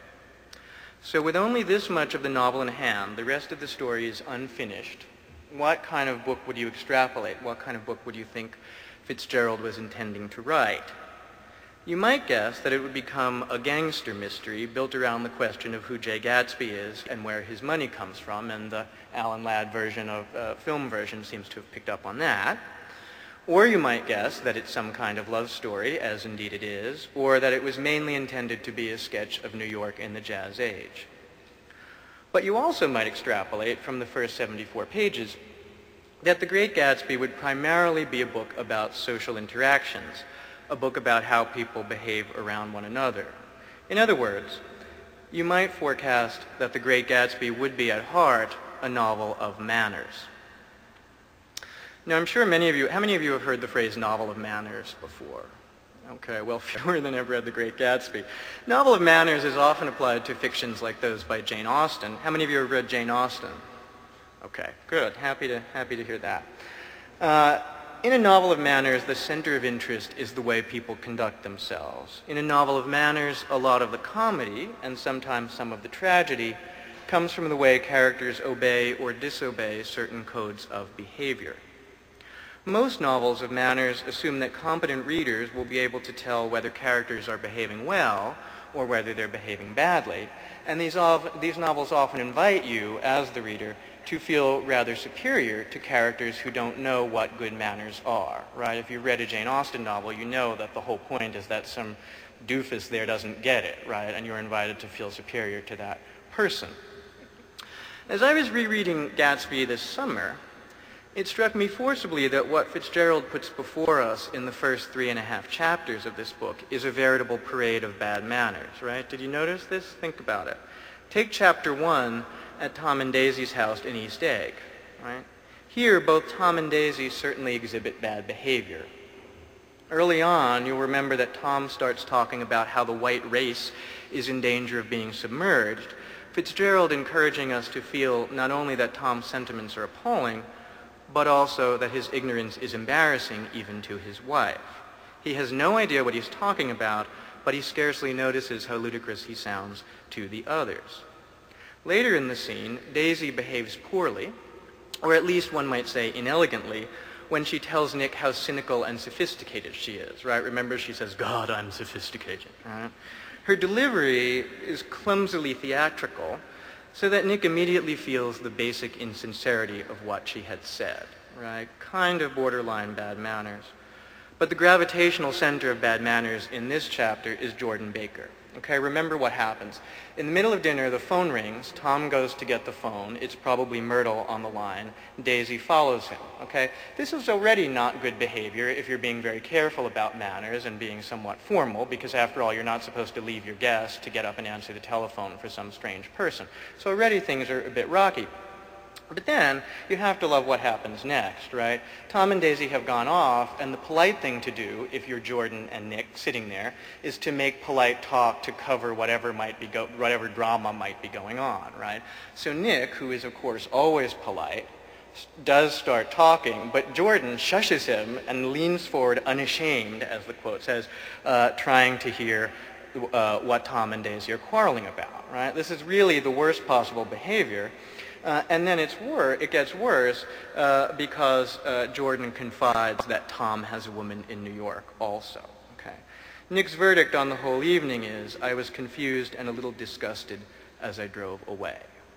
So with only this much of the novel in hand, the rest of the story is unfinished. What kind of book would you extrapolate? What kind of book would you think Fitzgerald was intending to write? You might guess that it would become a gangster mystery built around the question of who Jay Gatsby is and where his money comes from, and the Alan Ladd version of uh, film version seems to have picked up on that. Or you might guess that it's some kind of love story, as indeed it is, or that it was mainly intended to be a sketch of New York in the Jazz Age. But you also might extrapolate from the first seventy-four pages that The Great Gatsby would primarily be a book about social interactions, a book about how people behave around one another. In other words, you might forecast that The Great Gatsby would be at heart a novel of manners. Now, I'm sure many of you, how many of you have heard the phrase novel of manners before? Okay, well, fewer than have read The Great Gatsby. Novel of manners is often applied to fictions like those by Jane Austen. How many of you have read Jane Austen? Okay, good. Happy to, happy to hear that. Uh, in a novel of manners, the center of interest is the way people conduct themselves. In a novel of manners, a lot of the comedy, and sometimes some of the tragedy, comes from the way characters obey or disobey certain codes of behavior. Most novels of manners assume that competent readers will be able to tell whether characters are behaving well or whether they're behaving badly, and these, of, these novels often invite you, as the reader, to feel rather superior to characters who don't know what good manners are, right? If you read a Jane Austen novel, you know that the whole point is that some doofus there doesn't get it, right? And you're invited to feel superior to that person. As I was rereading Gatsby this summer, It struck me forcibly that what Fitzgerald puts before us in the first three and a half chapters of this book is a veritable parade of bad manners, right? Did you notice this? Think about it. Take chapter one at Tom and Daisy's house in East Egg, right? Here, both Tom and Daisy certainly exhibit bad behavior. Early on, you'll remember that Tom starts talking about how the white race is in danger of being submerged, Fitzgerald encouraging us to feel not only that Tom's sentiments are appalling, but also that his ignorance is embarrassing even to his wife. He has no idea what he's talking about, but he scarcely notices how ludicrous he sounds to the others. Later in the scene, Daisy behaves poorly, or at least one might say inelegantly, when she tells Nick how cynical and sophisticated she is, right? Remember, she says, "God, I'm sophisticated," right? Her delivery is clumsily theatrical, so that Nick immediately feels the basic insincerity of what she had said, right? Kind of borderline bad manners. But the gravitational center of bad manners in this chapter is Jordan Baker. Okay, remember what happens. In the middle of dinner, the phone rings. Tom goes to get the phone. It's probably Myrtle on the line. Daisy follows him. Okay, this is already not good behavior if you're being very careful about manners and being somewhat formal, because after all, you're not supposed to leave your guest to get up and answer the telephone for some strange person. So already things are a bit rocky. But then you have to love what happens next, right? Tom and Daisy have gone off, and the polite thing to do, if you're Jordan and Nick sitting there, is to make polite talk to cover whatever might be go- whatever drama might be going on, right? So Nick, who is of course always polite, does start talking, but Jordan shushes him and leans forward unashamed, as the quote says, uh, trying to hear uh, what Tom and Daisy are quarreling about, right? This is really the worst possible behavior. Uh, and then it's wor- it gets worse uh, because uh, Jordan confides that Tom has a woman in New York also. Okay. Nick's verdict on the whole evening is, "I was confused and a little disgusted as I drove away."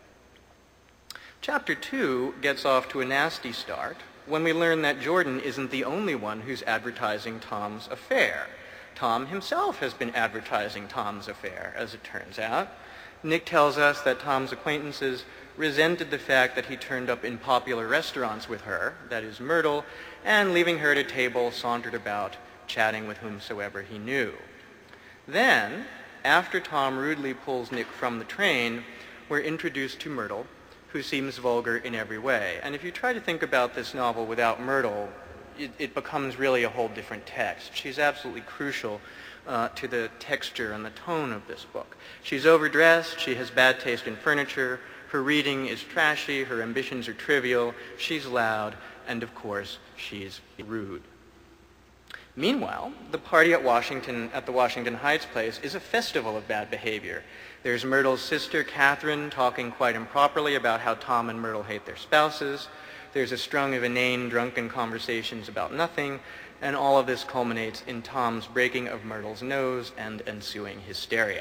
Chapter two gets off to a nasty start when we learn that Jordan isn't the only one who's advertising Tom's affair. Tom himself has been advertising Tom's affair, as it turns out. Nick tells us that Tom's acquaintances resented the fact that he turned up in popular restaurants with her, that is Myrtle, and leaving her at a table sauntered about, chatting with whomsoever he knew. Then, after Tom rudely pulls Nick from the train, we're introduced to Myrtle, who seems vulgar in every way. And if you try to think about this novel without Myrtle, it, it becomes really a whole different text. She's absolutely crucial Uh, to the texture and the tone of this book. She's overdressed, she has bad taste in furniture, her reading is trashy, her ambitions are trivial, she's loud, and of course, she's rude. Meanwhile, the party at Washington, at the Washington Heights place is a festival of bad behavior. There's Myrtle's sister, Catherine, talking quite improperly about how Tom and Myrtle hate their spouses. There's a string of inane, drunken conversations about nothing, and all of this culminates in Tom's breaking of Myrtle's nose and ensuing hysteria.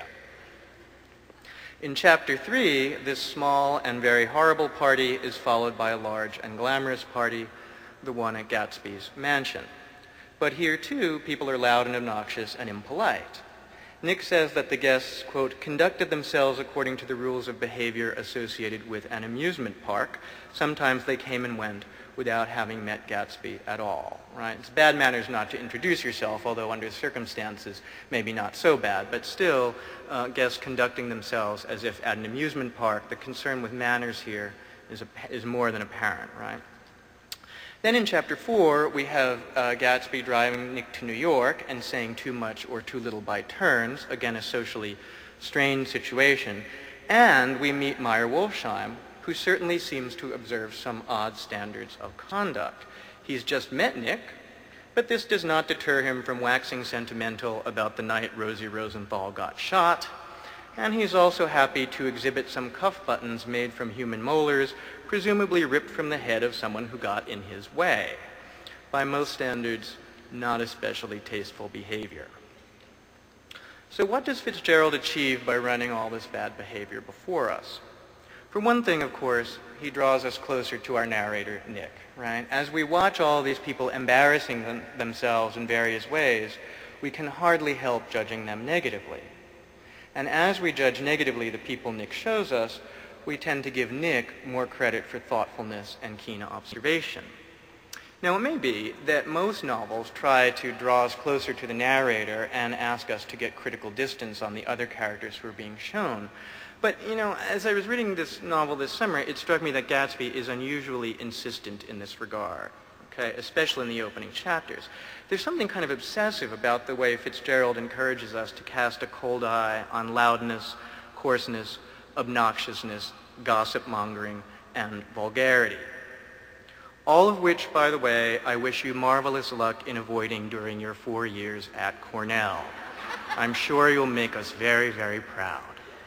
In chapter three, this small and very horrible party is followed by a large and glamorous party, the one at Gatsby's mansion. But here, too, people are loud and obnoxious and impolite. Nick says that the guests, quote, conducted themselves according to the rules of behavior associated with an amusement park. Sometimes they came and went without having met Gatsby at all, right? It's bad manners not to introduce yourself, although under circumstances maybe not so bad, but still uh, guests conducting themselves as if at an amusement park. The concern with manners here is, a, is more than apparent, right? Then in chapter four, we have uh, Gatsby driving Nick to New York and saying too much or too little by turns, again a socially strained situation, and we meet Meyer Wolfsheim, who certainly seems to observe some odd standards of conduct. He's just met Nick, but this does not deter him from waxing sentimental about the night Rosie Rosenthal got shot, and he's also happy to exhibit some cuff buttons made from human molars, presumably ripped from the head of someone who got in his way. By most standards, not especially tasteful behavior. So what does Fitzgerald achieve by running all this bad behavior before us? For one thing, of course, he draws us closer to our narrator, Nick, right? As we watch all these people embarrassing them, themselves in various ways, we can hardly help judging them negatively. And as we judge negatively the people Nick shows us, we tend to give Nick more credit for thoughtfulness and keen observation. Now, it may be that most novels try to draw us closer to the narrator and ask us to get critical distance on the other characters who are being shown. But, you know, as I was reading this novel this summer, it struck me that Gatsby is unusually insistent in this regard, okay, especially in the opening chapters. There's something kind of obsessive about the way Fitzgerald encourages us to cast a cold eye on loudness, coarseness, obnoxiousness, gossip-mongering, and vulgarity. All of which, by the way, I wish you marvelous luck in avoiding during your four years at Cornell. I'm sure you'll make us very, very proud.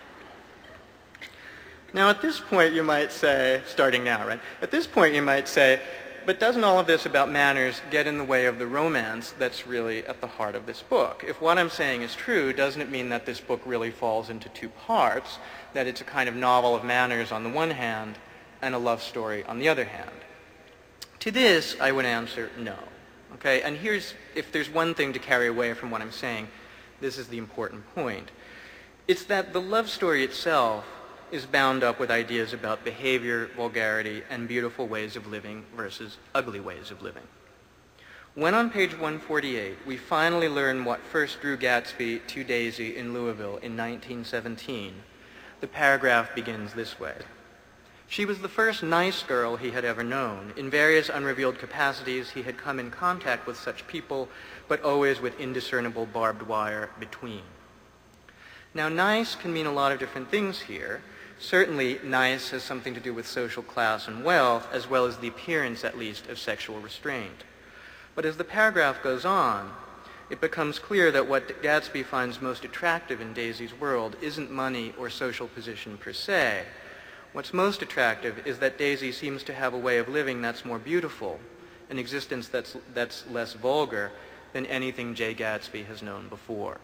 Now, at this point, you might say, starting now, right? At this point, you might say, but doesn't all of this about manners get in the way of the romance that's really at the heart of this book? If what I'm saying is true, doesn't it mean that this book really falls into two parts, that it's a kind of novel of manners on the one hand and a love story on the other hand? To this, I would answer no. Okay, and here's, if there's one thing to carry away from what I'm saying, this is the important point. It's that the love story itself is bound up with ideas about behavior, vulgarity, and beautiful ways of living versus ugly ways of living. When on page one forty-eight, we finally learn what first drew Gatsby to Daisy in Louisville in nineteen seventeen, the paragraph begins this way. She was the first nice girl he had ever known. In various unrevealed capacities, he had come in contact with such people, but always with indiscernible barbed wire between. Now, nice can mean a lot of different things here. Certainly, nice has something to do with social class and wealth, as well as the appearance, at least, of sexual restraint. But as the paragraph goes on, it becomes clear that what Gatsby finds most attractive in Daisy's world isn't money or social position per se. What's most attractive is that Daisy seems to have a way of living that's more beautiful, an existence that's, that's less vulgar than anything Jay Gatsby has known before.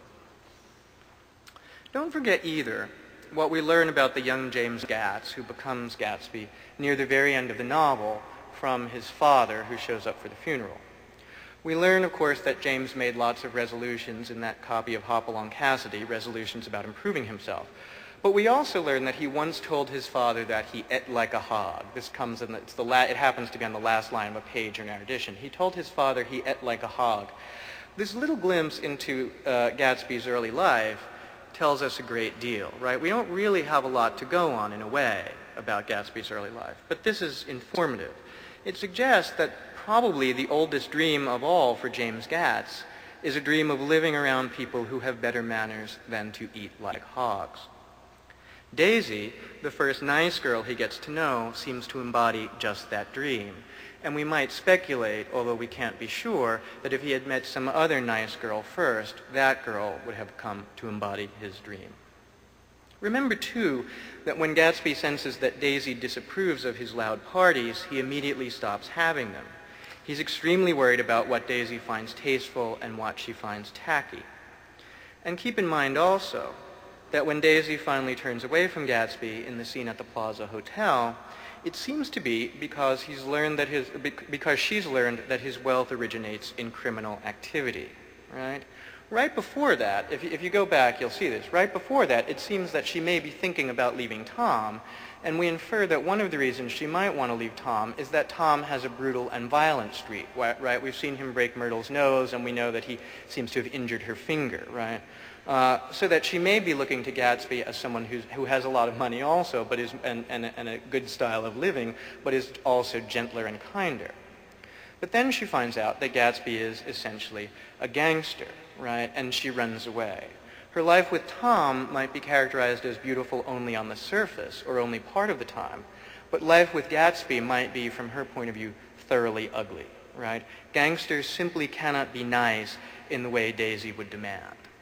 Don't forget either what we learn about the young James Gatz, who becomes Gatsby, near the very end of the novel from his father, who shows up for the funeral. We learn, of course, that James made lots of resolutions in that copy of Hopalong Cassidy, resolutions about improving himself. But we also learn that he once told his father that he ate like a hog. This comes in the, it's the la it happens to be on the last line of a page in our edition. He told his father he ate like a hog. This little glimpse into uh, Gatsby's early life tells us a great deal, right? We don't really have a lot to go on, in a way, about Gatsby's early life, but this is informative. It suggests that probably the oldest dream of all for James Gatz is a dream of living around people who have better manners than to eat like hogs. Daisy, the first nice girl he gets to know, seems to embody just that dream. And we might speculate, although we can't be sure, that if he had met some other nice girl first, that girl would have come to embody his dream. Remember, too, that when Gatsby senses that Daisy disapproves of his loud parties, he immediately stops having them. He's extremely worried about what Daisy finds tasteful and what she finds tacky. And keep in mind also that when Daisy finally turns away from Gatsby in the scene at the Plaza Hotel, it seems to be because he's learned that his because she's learned that his wealth originates in criminal activity, right? Right before that, if you, if you go back, you'll see this. Right before that, it seems that she may be thinking about leaving Tom, and we infer that one of the reasons she might want to leave Tom is that Tom has a brutal and violent streak, right? We've seen him break Myrtle's nose, and we know that he seems to have injured her finger, right? Uh, so that she may be looking to Gatsby as someone who's, who has a lot of money also, but is, and, and, and a good style of living, but is also gentler and kinder. But then she finds out that Gatsby is essentially a gangster, right? And she runs away. Her life with Tom might be characterized as beautiful only on the surface, or only part of the time, but life with Gatsby might be, from her point of view, thoroughly ugly, right? Gangsters simply cannot be nice in the way Daisy would demand.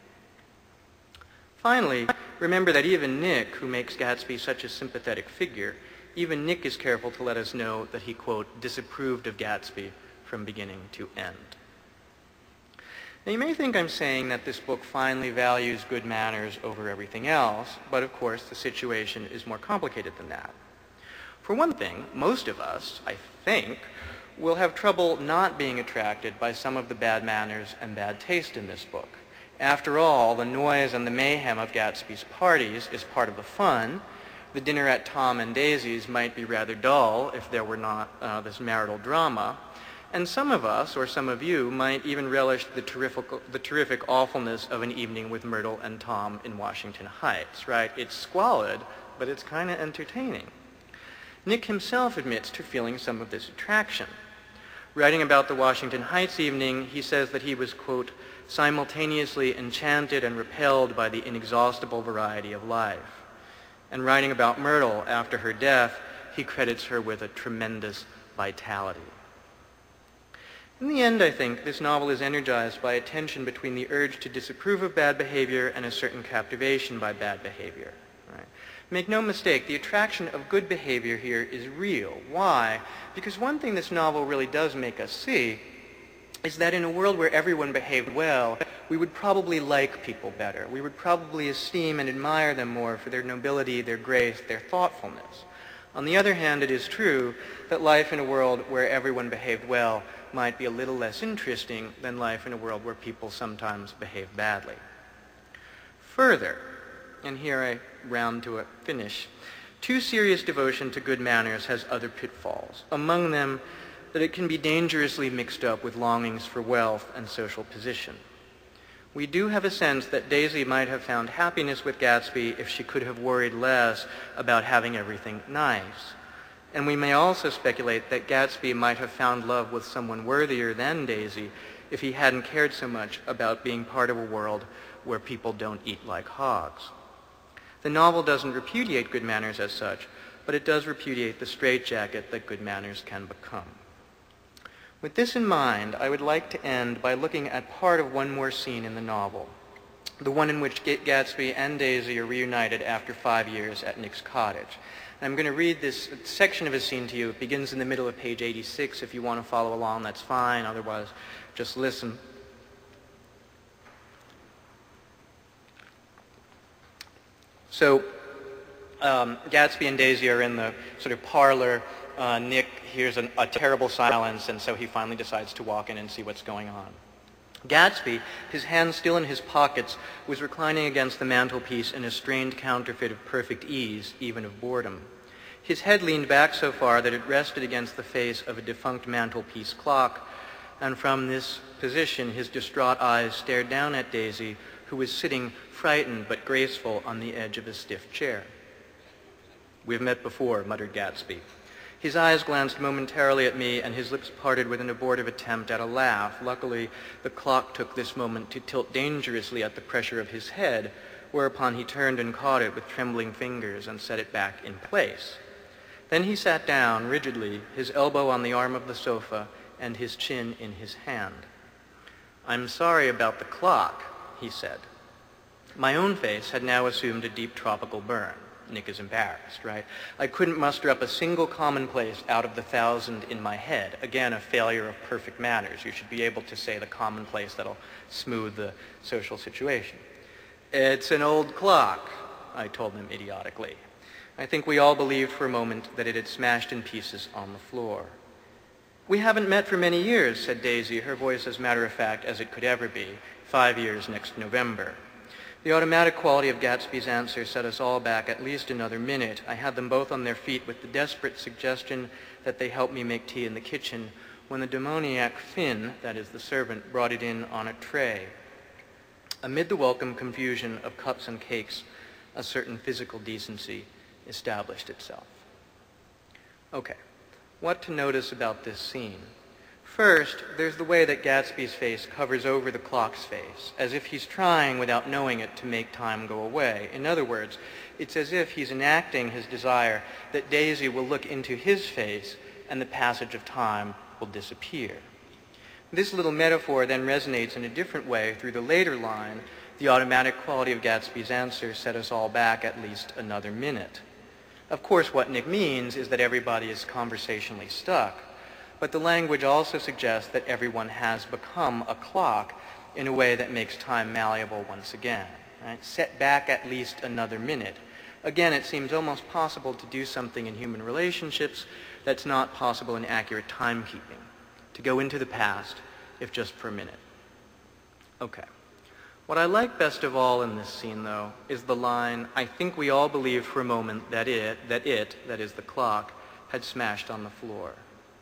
Finally, remember that even Nick, who makes Gatsby such a sympathetic figure, even Nick is careful to let us know that he, quote, disapproved of Gatsby from beginning to end. Now, you may think I'm saying that this book finally values good manners over everything else, but of course the situation is more complicated than that. For one thing, most of us, I think, will have trouble not being attracted by some of the bad manners and bad taste in this book. After all, the noise and the mayhem of Gatsby's parties is part of the fun. The dinner at Tom and Daisy's might be rather dull if there were not uh, this marital drama. And some of us, or some of you, might even relish the terrific, the terrific awfulness of An Evening with Myrtle and Tom in Washington Heights, right? It's squalid, but it's kind of entertaining. Nick himself admits to feeling some of this attraction. Writing about the Washington Heights evening, he says that he was, quote, simultaneously enchanted and repelled by the inexhaustible variety of life. And writing about Myrtle after her death, he credits her with a tremendous vitality. In the end, I think, this novel is energized by a tension between the urge to disapprove of bad behavior and a certain captivation by bad behavior. Right? Make no mistake, the attraction of good behavior here is real. Why? Because one thing this novel really does make us see is that in a world where everyone behaved well, we would probably like people better. We would probably esteem and admire them more for their nobility, their grace, their thoughtfulness. On the other hand, it is true that life in a world where everyone behaved well might be a little less interesting than life in a world where people sometimes behave badly. Further, and here I round to a finish, too serious devotion to good manners has other pitfalls, among them that it can be dangerously mixed up with longings for wealth and social position. We do have a sense that Daisy might have found happiness with Gatsby if she could have worried less about having everything nice. And we may also speculate that Gatsby might have found love with someone worthier than Daisy if he hadn't cared so much about being part of a world where people don't eat like hogs. The novel doesn't repudiate good manners as such, but it does repudiate the straitjacket that good manners can become. With this in mind, I would like to end by looking at part of one more scene in the novel, the one in which Gatsby and Daisy are reunited after five years at Nick's cottage. And I'm going to read this section of a scene to you. It begins in the middle of page eighty-six. If you want to follow along, that's fine. Otherwise, just listen. So, um, Gatsby and Daisy are in the sort of parlor. Uh, Nick hears an, a terrible silence, and so he finally decides to walk in and see what's going on. Gatsby, his hands still in his pockets, was reclining against the mantelpiece in a strained counterfeit of perfect ease, even of boredom. His head leaned back so far that it rested against the face of a defunct mantelpiece clock, and from this position his distraught eyes stared down at Daisy, who was sitting frightened but graceful on the edge of a stiff chair. "We've met before," muttered Gatsby. His eyes glanced momentarily at me, and his lips parted with an abortive attempt at a laugh. Luckily, the clock took this moment to tilt dangerously at the pressure of his head, whereupon he turned and caught it with trembling fingers and set it back in place. Then he sat down rigidly, his elbow on the arm of the sofa and his chin in his hand. "I'm sorry about the clock," he said. My own face had now assumed a deep tropical burn. Nick is embarrassed, right? I couldn't muster up a single commonplace out of the thousand in my head. Again, a failure of perfect manners. You should be able to say the commonplace that'll smooth the social situation. "It's an old clock," I told him idiotically. I think we all believed for a moment that it had smashed in pieces on the floor. "We haven't met for many years," said Daisy, her voice as matter-of-fact as it could ever be. "Five years next November." The automatic quality of Gatsby's answer set us all back at least another minute. I had them both on their feet with the desperate suggestion that they help me make tea in the kitchen when the demoniac Finn, that is the servant, brought it in on a tray. Amid the welcome confusion of cups and cakes, a certain physical decency established itself. Okay, what to notice about this scene? First, there's the way that Gatsby's face covers over the clock's face, as if he's trying, without knowing it, to make time go away. In other words, it's as if he's enacting his desire that Daisy will look into his face and the passage of time will disappear. This little metaphor then resonates in a different way through the later line, "The automatic quality of Gatsby's answer set us all back at least another minute." Of course, what Nick means is that everybody is conversationally stuck. But the language also suggests that everyone has become a clock in a way that makes time malleable once again. Right? Set back at least another minute. Again, it seems almost possible to do something in human relationships that's not possible in accurate timekeeping. To go into the past, if just for a minute. Okay. What I like best of all in this scene, though, is the line, "I think we all believed for a moment that it, that it, that is the clock, had smashed on the floor."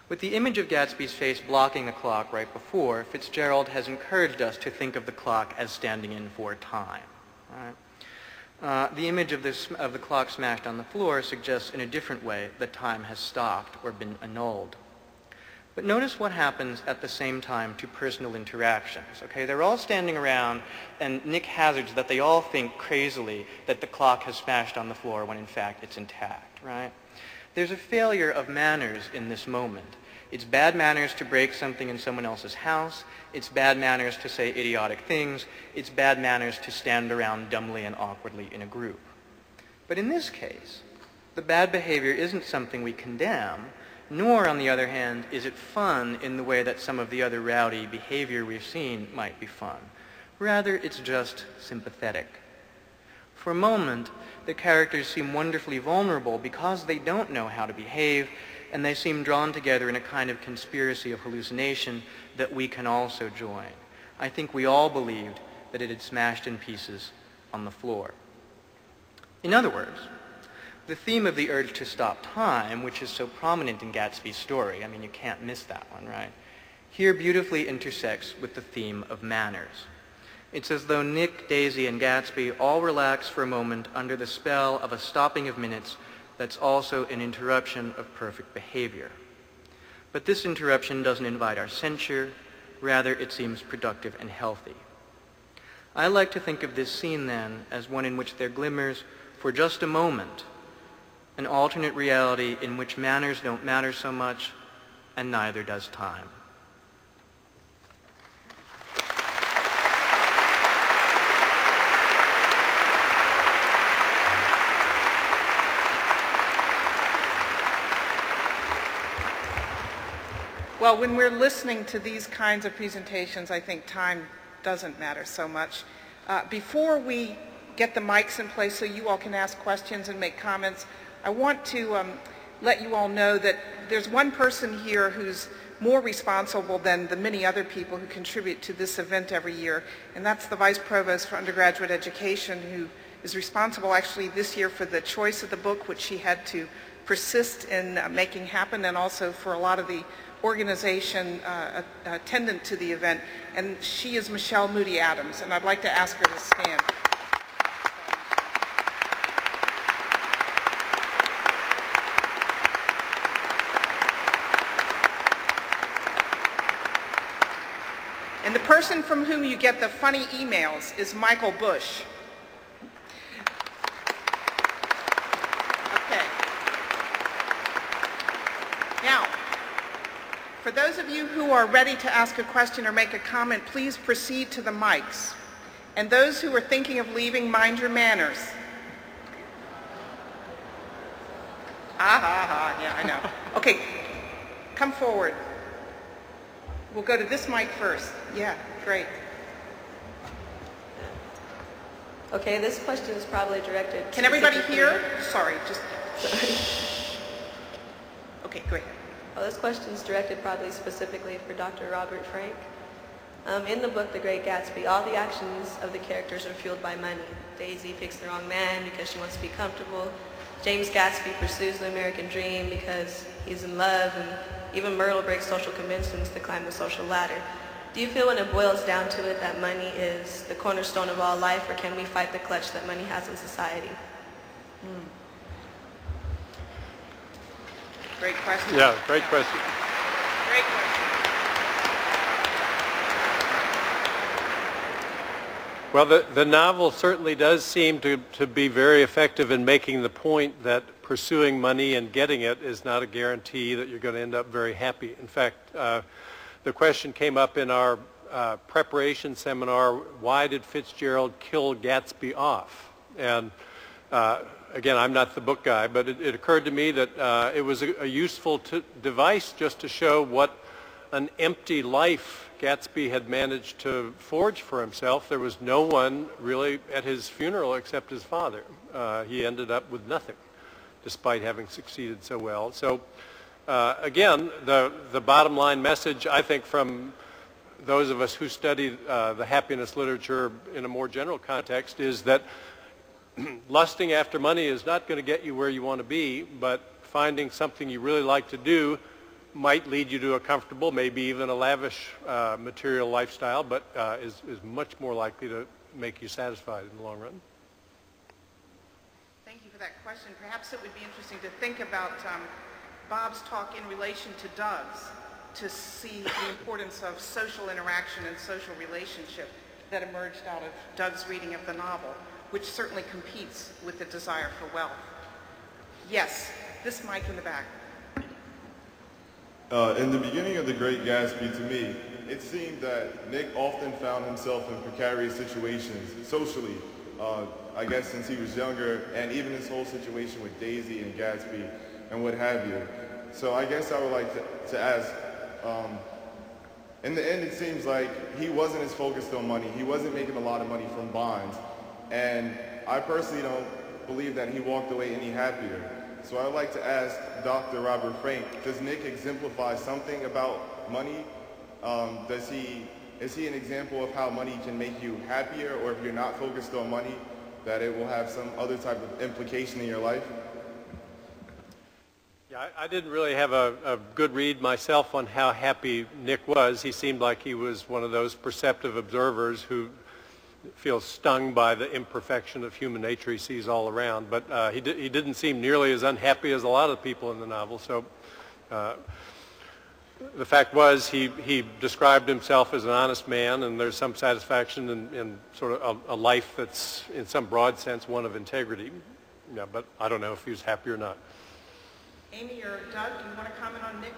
With the image of Gatsby's face blocking the clock right before, Fitzgerald has encouraged us to think of the clock as standing in for time. Right? Uh, the image of, this, of the clock smashed on the floor suggests in a different way that time has stopped or been annulled. But notice what happens at the same time to personal interactions. Okay, they're all standing around, and Nick hazards that they all think crazily that the clock has smashed on the floor when in fact it's intact, right? There's a failure of manners in this moment. It's bad manners to break something in someone else's house. It's bad manners to say idiotic things. It's bad manners to stand around dumbly and awkwardly in a group. But in this case, the bad behavior isn't something we condemn, nor, on the other hand, is it fun in the way that some of the other rowdy behavior we've seen might be fun. Rather, it's just sympathetic. For a moment, the characters seem wonderfully vulnerable because they don't know how to behave, and they seem drawn together in a kind of conspiracy of hallucination that we can also join. I think we all believed that it had smashed in pieces on the floor. In other words, the theme of the urge to stop time, which is so prominent in Gatsby's story, I mean, you can't miss that one, right? Here beautifully intersects with the theme of manners. It's as though Nick, Daisy, and Gatsby all relax for a moment under the spell of a stopping of minutes that's also an interruption of perfect behavior. But this interruption doesn't invite our censure, rather it seems productive and healthy. I like to think of this scene then as one in which there glimmers, for just a moment, an alternate reality in which manners don't matter so much, and neither does time. Well, when we're listening to these kinds of presentations, I think time doesn't matter so much. Uh, before we get the mics in place so you all can ask questions and make comments, I want to um, let you all know that there's one person here who's more responsible than the many other people who contribute to this event every year, and that's the Vice Provost for Undergraduate Education, who is responsible actually this year for the choice of the book, which she had to persist in uh, making happen, and also for a lot of the organization uh, attendant to the event, and she is Michelle Moody Adams, and I'd like to ask her to stand. And the person from whom you get the funny emails is Michael Bush. Okay. Now, for those of you who are ready to ask a question or make a comment, please proceed to the mics. And those who are thinking of leaving, mind your manners. Ah, ha, ha, yeah, I know. Okay, come forward. We'll go to this mic first. Yeah, great. Okay, this question is probably directed. Can everybody specifically- hear? Sorry, just. Sorry. Okay, go ahead. Well, this question is directed probably specifically for Doctor Robert Frank. Um, in the book, The Great Gatsby, all the actions of the characters are fueled by money. Daisy picks the wrong man because she wants to be comfortable. James Gatsby pursues the American dream because he's in love, and even Myrtle breaks social conventions to climb the social ladder. Do you feel when it boils down to it that money is the cornerstone of all life, or can we fight the clutch that money has in society? Hmm. Great question. Yeah, great question. Great question. Well, the, the novel certainly does seem to, to be very effective in making the point that pursuing money and getting it is not a guarantee that you're going to end up very happy. In fact, uh, the question came up in our uh, preparation seminar, why did Fitzgerald kill Gatsby off? And uh, again, I'm not the book guy, but it, it occurred to me that uh, it was a, a useful t- device just to show what an empty life Gatsby had managed to forge for himself. There was no one really at his funeral except his father. Uh, he ended up with nothing, despite having succeeded so well. So uh, again, the, the bottom line message, I think, from those of us who study uh, the happiness literature in a more general context is that lusting after money is not going to get you where you want to be, but finding something you really like to do might lead you to a comfortable, maybe even a lavish uh, material lifestyle, but uh, is, is much more likely to make you satisfied in the long run. Thank you for that question. Perhaps it would be interesting to think about um, Bob's talk in relation to Doug's, to see the importance of social interaction and social relationship that emerged out of Doug's reading of the novel, which certainly competes with the desire for wealth. Yes, this mic in the back. Uh, in the beginning of The Great Gatsby, to me, it seemed that Nick often found himself in precarious situations socially, uh, I guess since he was younger, and even his whole situation with Daisy and Gatsby and what have you. So I guess I would like to, to ask, um, in the end it seems like he wasn't as focused on money. He wasn't making a lot of money from bonds. And I personally don't believe that he walked away any happier. So I'd like to ask Doctor Robert Frank, does Nick exemplify something about money? Um, does he, is he an example of how money can make you happier, or if you're not focused on money, that it will have some other type of implication in your life? Yeah, I, I didn't really have a, a good read myself on how happy Nick was. He seemed like he was one of those perceptive observers who feels stung by the imperfection of human nature he sees all around. But uh, he, di he didn't seem nearly as unhappy as a lot of people in the novel. So uh, the fact was he, he described himself as an honest man, and there's some satisfaction in, in sort of a, a life that's, in some broad sense, one of integrity. Yeah, but I don't know if he was happy or not. Amy or Doug, do you want to comment on Nick?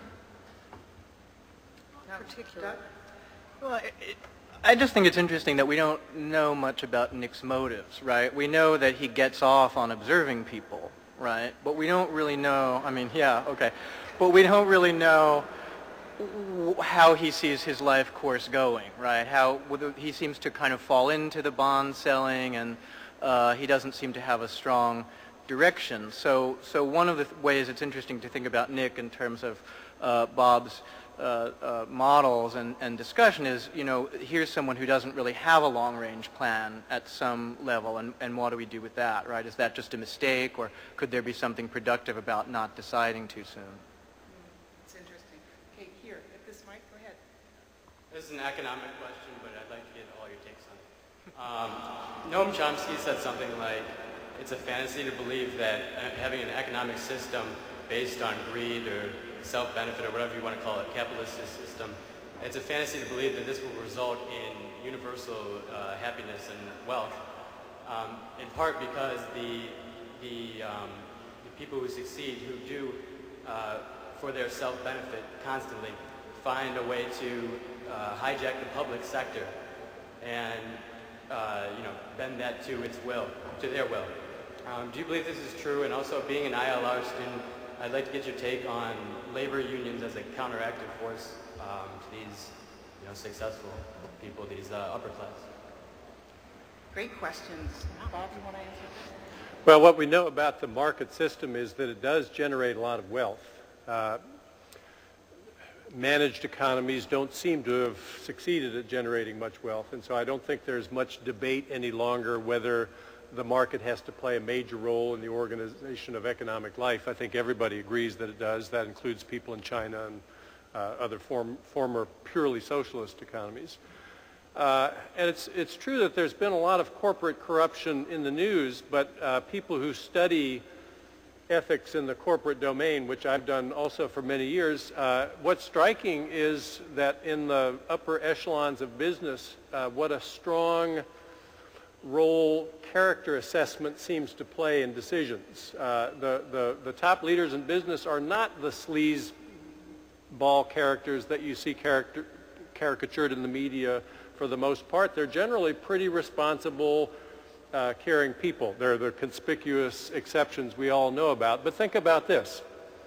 No, particular. Doug? Well, it, it, I just think it's interesting that we don't know much about Nick's motives, right? We know that he gets off on observing people, right? But we don't really know, I mean, yeah, okay. But we don't really know how he sees his life course going, right? How he seems to kind of fall into the bond selling, and uh, he doesn't seem to have a strong direction. So, so one of the th ways it's interesting to think about Nick in terms of uh, Bob's uh, uh, models and, and discussion is, you know, here's someone who doesn't really have a long-range plan at some level, and, and what do we do with that, right? Is that just a mistake, or could there be something productive about not deciding too soon? It's interesting. Okay, here, at this mic, go ahead. This is an economic question, but I'd like to get all your takes on it. Um, Noam Chomsky said something like, it's a fantasy to believe that uh, having an economic system based on greed or self-benefit or whatever you want to call it, capitalist system, it's a fantasy to believe that this will result in universal uh, happiness and wealth, um, in part because the, the, um, the people who succeed, who do uh, for their self-benefit constantly, find a way to uh, hijack the public sector and uh, you know, bend that to its will, to their will. Um, do you believe this is true? And also, being an I L R student, I'd like to get your take on labor unions as a counteractive force um, to these, you know, successful people, these uh, upper class. Great questions. Bob, you want to answer? Well, what we know about the market system is that it does generate a lot of wealth. Uh, managed economies don't seem to have succeeded at generating much wealth, and so I don't think there's much debate any longer whether the market has to play a major role in the organization of economic life. I think everybody agrees that it does. That includes people in China and uh, other form, former purely socialist economies. Uh, and it's, it's true that there's been a lot of corporate corruption in the news, but uh, people who study ethics in the corporate domain, which I've done also for many years, uh, what's striking is that in the upper echelons of business, uh, what a strong role character assessment seems to play in decisions. Uh, the, the, the top leaders in business are not the sleaze ball characters that you see character, caricatured in the media for the most part. They're generally pretty responsible, uh, caring people. They're the conspicuous exceptions we all know about. But think about this.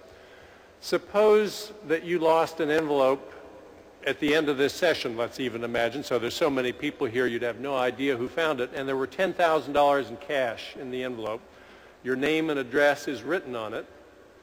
Suppose that you lost an envelope at the end of this session, let's even imagine, so there's so many people here you'd have no idea who found it, and there were ten thousand dollars in cash in the envelope. Your name and address is written on it.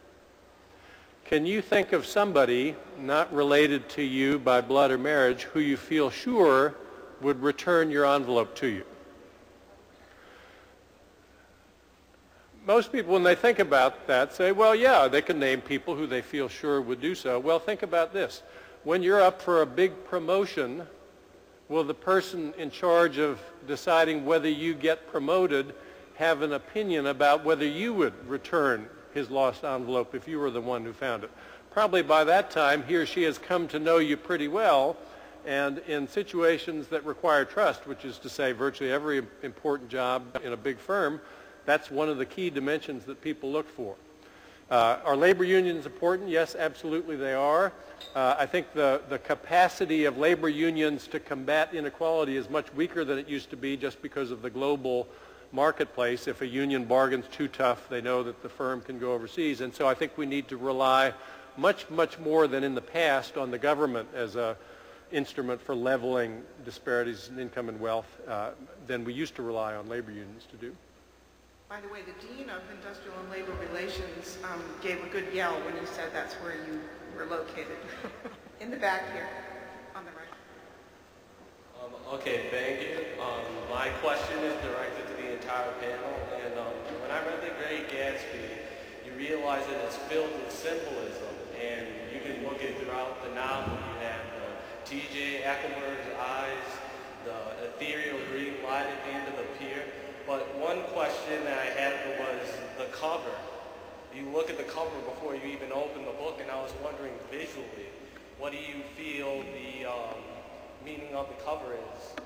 Can you think of somebody not related to you by blood or marriage who you feel sure would return your envelope to you? most people, when they think about that, say, well, yeah, they can name people who they feel sure would do so. Well, think about this. When you're up for a big promotion, will the person in charge of deciding whether you get promoted have an opinion about whether you would return his lost envelope if you were the one who found it? Probably by that time, he or she has come to know you pretty well, and in situations that require trust, which is to say virtually every important job in a big firm, that's one of the key dimensions that people look for. Uh, are labor unions important? Yes, absolutely they are. Uh, I think the, the capacity of labor unions to combat inequality is much weaker than it used to be just because of the global marketplace. If a union bargains too tough, they know that the firm can go overseas. And so I think we need to rely much, much more than in the past on the government as a instrument for leveling disparities in income and wealth uh, than we used to rely on labor unions to do. By the way, the Dean of Industrial and Labor Relations um, gave a good yell when he said that's where you were located. In the back here, on the right. Um, okay, thank you. Um, my question is directed to the entire panel. And um, when I read The Great Gatsby, you realize that it's filled with symbolism. And you can look at throughout the novel. You have the T J Eckleburg's eyes, the ethereal green light at the end of the pier. But one question that I had was the cover. You look at the cover before you even open the book, and I was wondering visually, what do you feel the um, meaning of the cover is?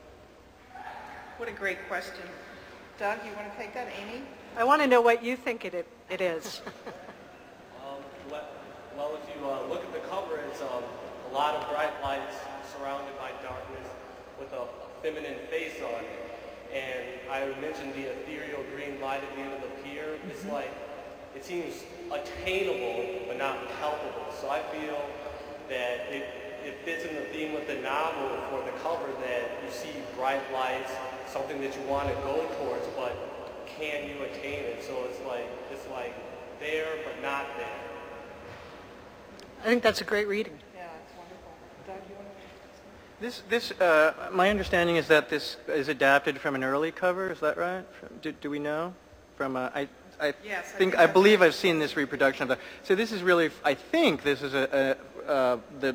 What a great question. Doug, you want to take that? Amy? I want to know what you think it, it is. um, well, well, if you uh, look at the cover, it's um, a lot of bright lights surrounded by darkness with a feminine face on it. And I mentioned the ethereal green light at the end of the pier. Mm-hmm. It's like, it seems attainable, but not palpable. So I feel that it, it fits in the theme with the novel for the cover, that you see bright lights, something that you want to go towards, but can you attain it? So it's like, it's like there, but not there. I think that's a great reading. Yeah, it's wonderful. Doug, you want to? This, this, uh, my understanding is that this is adapted from an early cover. Is that right? From, do, do we know? From a, I, I Yes, I think, think I that's believe right. I've seen this reproduction of that. So this is really, I think this is a, a uh, the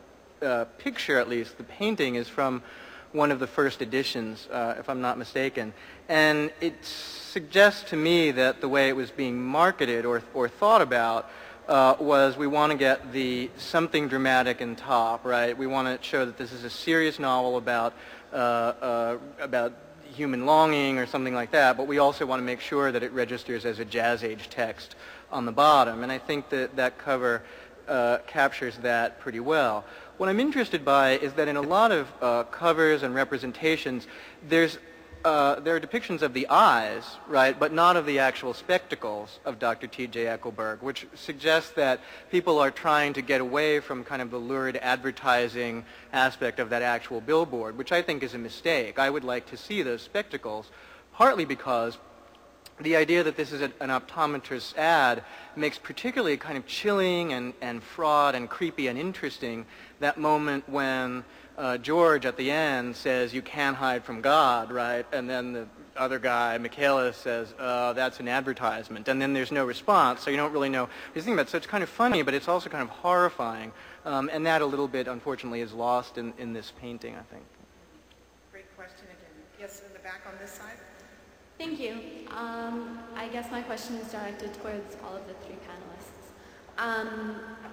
uh, picture, at least the painting, is from one of the first editions, uh, if I'm not mistaken, and it suggests to me that the way it was being marketed or or thought about. Uh, was we want to get the something dramatic in top, right? We want to show that this is a serious novel about uh, uh, about human longing or something like that, but we also want to make sure that it registers as a jazz age text on the bottom, and I think that that cover uh, captures that pretty well. What I'm interested by is that in a lot of uh, covers and representations, there's Uh, there are depictions of the eyes, right, but not of the actual spectacles of Doctor T J Eckleburg, which suggests that people are trying to get away from kind of the lurid advertising aspect of that actual billboard, which I think is a mistake. I would like to see those spectacles, partly because the idea that this is a, an optometrist's ad makes particularly kind of chilling and, and fraught and creepy and interesting that moment when Uh, George at the end says, "You can't hide from God," right? And then the other guy, Michaelis, says, uh, "That's an advertisement." And then there's no response, so you don't really know. This thing about, so it's kind of funny, but it's also kind of horrifying. Um, and that a little bit, unfortunately, is lost in, in this painting, I think. Great question again. Yes, in the back on this side. Thank you. Um, I guess my question is directed towards all of the three panelists. Um,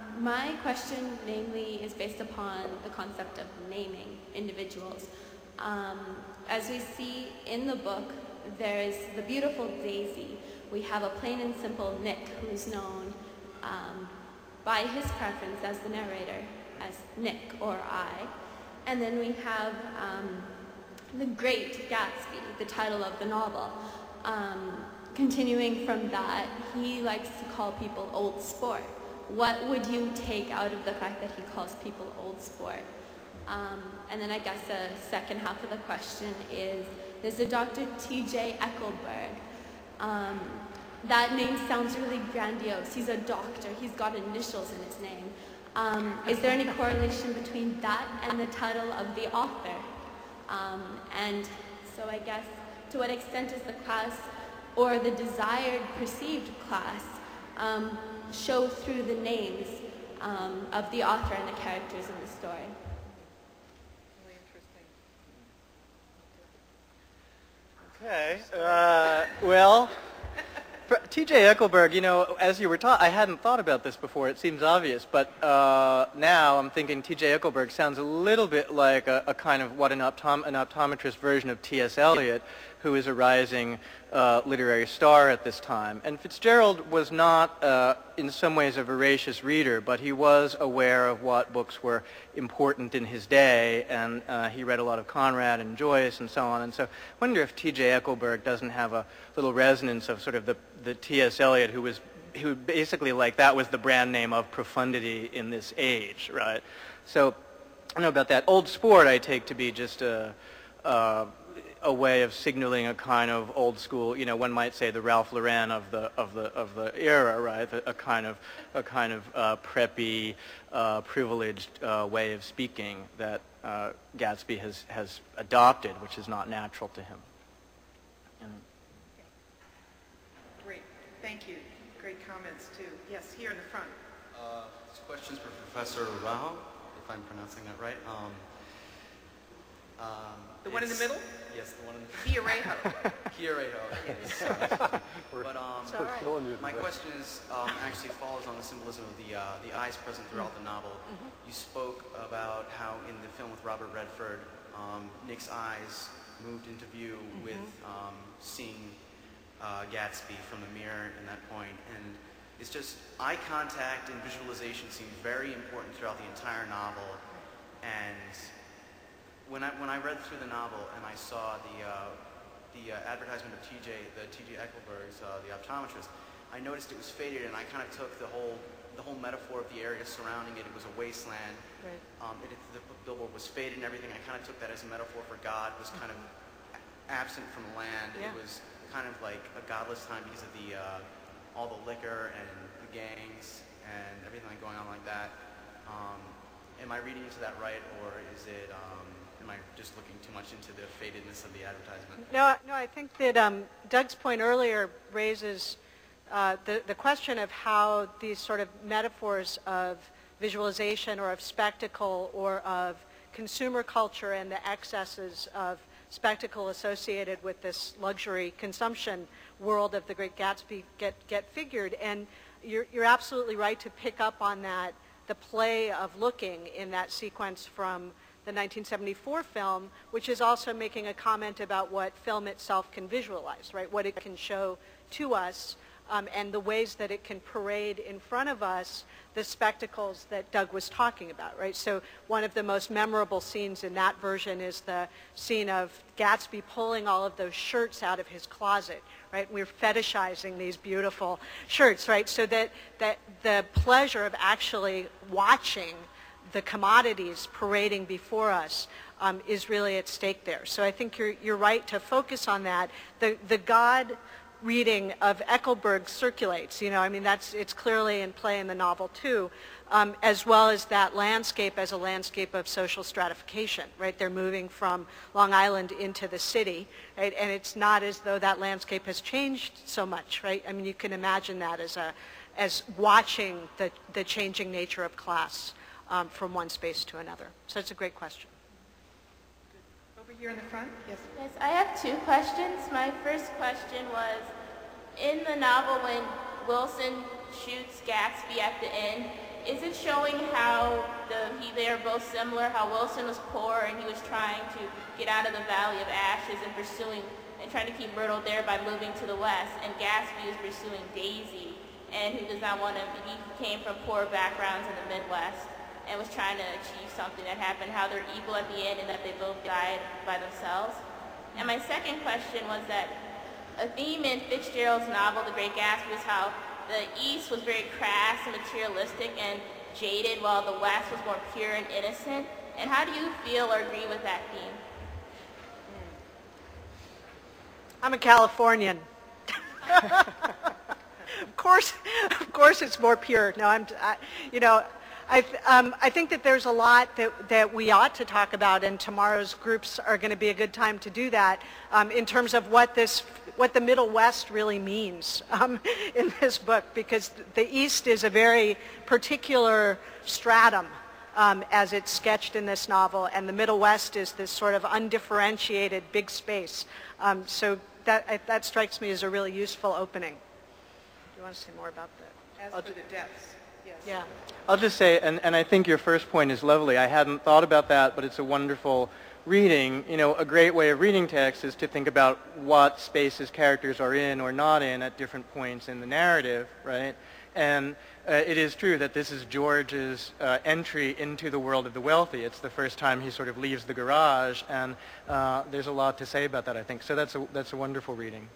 My question, namely, is based upon the concept of naming individuals. Um, as we see in the book, there's the beautiful Daisy. We have a plain and simple Nick, who's known um, by his preference as the narrator, as Nick or I. And then we have um, The Great Gatsby, the title of the novel. Um, continuing from that, he likes to call people old sport. What would you take out of the fact that he calls people old sport? Um, and then I guess the second half of the question is, there's a Doctor T J Eckleburg. Um, that name sounds really grandiose. He's a doctor. He's got initials in his name. Um, is there any correlation between that and the title of the author? Um, and so I guess, to what extent is the class or the desired perceived class um, show through the names um, of the author and the characters in the story. Really interesting. Okay. Uh, well, T J Eckleburg, you know, as you were taught, I hadn't thought about this before. It seems obvious, but uh, now I'm thinking T J Eckleburg sounds a little bit like a, a kind of what an, optom- an optometrist version of T S Eliot, who is a rising uh, literary star at this time. And Fitzgerald was not, uh, in some ways, a voracious reader, but he was aware of what books were important in his day, and uh, he read a lot of Conrad and Joyce and so on. And so I wonder if T J Eckleburg doesn't have a little resonance of sort of the, the T S Eliot, who was who basically, like, that was the brand name of profundity in this age, right? So I don't know about that. Old Sport I take to be just a, a a way of signaling a kind of old school, you know, one might say the Ralph Lauren of the of the of the era, right? A, a kind of a kind of uh, preppy, uh, privileged uh, way of speaking that uh, Gatsby has has adopted, which is not natural to him. And Great. Thank you. Great comments, too. Yes, here in the front. Uh, this question's for Professor Raho, if I'm pronouncing that right. Um, um, The one in the middle? Yes, the one in the Fiorello. Fiorello. Yes. But um, It's all right. my question is um, actually follows on the symbolism of the uh, the eyes present throughout the novel. Mhm. You spoke about how in the film with Robert Redford, um, Nick's eyes moved into view Mhm. with um, seeing uh, Gatsby from the mirror in that point, and it's just eye contact and visualization seem very important throughout the entire novel, and When I when I read through the novel and I saw the uh, the uh, advertisement of T J the T J Eckleburg's uh, the optometrist, I noticed it was faded, and I kind of took the whole the whole metaphor of the area surrounding it. It was a wasteland. Right. Um, it, the billboard was faded and everything. I kind of took that as a metaphor for God was kind of absent from the land. Yeah. It was kind of like a godless time because of the uh, all the liquor and the gangs and everything going on like that. Um, am I reading into that right, or is it? Um, Am I just looking too much into the fadedness of the advertisement? No, no. I think that um, Doug's point earlier raises uh, the the question of how these sort of metaphors of visualization or of spectacle or of consumer culture and the excesses of spectacle associated with this luxury consumption world of the Great Gatsby get get figured. And you're you're absolutely right to pick up on that, the play of looking in that sequence from the nineteen seventy-four film, which is also making a comment about what film itself can visualize, right? What it can show to us, um, and the ways that it can parade in front of us the spectacles that Doug was talking about, right? So one of the most memorable scenes in that version is the scene of Gatsby pulling all of those shirts out of his closet, right? We're fetishizing these beautiful shirts, right? So that, that the pleasure of actually watching the commodities parading before us um, is really at stake there. So I think you're, you're right to focus on that. The, the God reading of Eckleburg circulates, you know, I mean, that's, it's clearly in play in the novel too, um, as well as that landscape as a landscape of social stratification, right? They're moving from Long Island into the city, right? And it's not as though that landscape has changed so much, right? I mean, you can imagine that as a, as watching the, the changing nature of class Um, from one space to another. So it's a great question. Over here in the front? Yes. Yes, I have two questions. My first question was, in the novel when Wilson shoots Gatsby at the end, is it showing how the, he, they are both similar, how Wilson was poor and he was trying to get out of the Valley of Ashes and pursuing and trying to keep Myrtle there by moving to the west, and Gatsby is pursuing Daisy, and who does not want to, he came from poor backgrounds in the Midwest and was trying to achieve something that happened, how they're equal at the end and that they both died by themselves. And my second question was that a theme in Fitzgerald's novel, The Great Gatsby, was how the East was very crass and materialistic and jaded, while the West was more pure and innocent. And how do you feel or agree with that theme? I'm a Californian. Of course, of course it's more pure. No, I'm, I, you know, I, th- um, I think that there's a lot that, that we ought to talk about, and tomorrow's groups are going to be a good time to do that um, in terms of what this, what the Middle West really means um, in this book, because the East is a very particular stratum um, as it's sketched in this novel, and the Middle West is this sort of undifferentiated big space. Um, so that, that strikes me as a really useful opening. Do you want to say more about that? As for the depths, yes. Yeah. I'll just say, and, and I think your first point is lovely. I hadn't thought about that, but it's a wonderful reading. You know, a great way of reading text is to think about what spaces characters are in or not in at different points in the narrative, right? And uh, it is true that this is George's uh, entry into the world of the wealthy. It's the first time he sort of leaves the garage, and uh, there's a lot to say about that, I think. So that's a, that's a wonderful reading.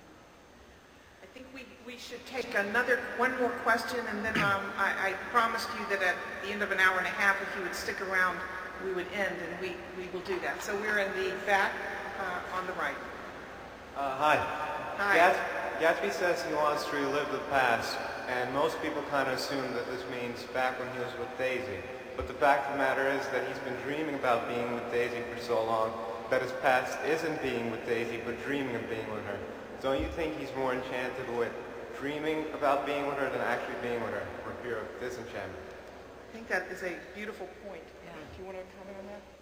I think we, we should take another, one more question, and then um, I, I promised you that at the end of an hour and a half, if you would stick around, we would end, and we, we will do that. So we're in the back uh, on the right. Uh, hi. Hi. Gats- Gatsby says he wants to relive the past, and most people kind of assume that this means back when he was with Daisy. But the fact of the matter is that he's been dreaming about being with Daisy for so long that his past isn't being with Daisy, but dreaming of being with her. Don't you think he's more enchanted with dreaming about being with her than actually being with her, for fear of disenchantment? I think that is a beautiful point. Yeah. Do you want to comment on that?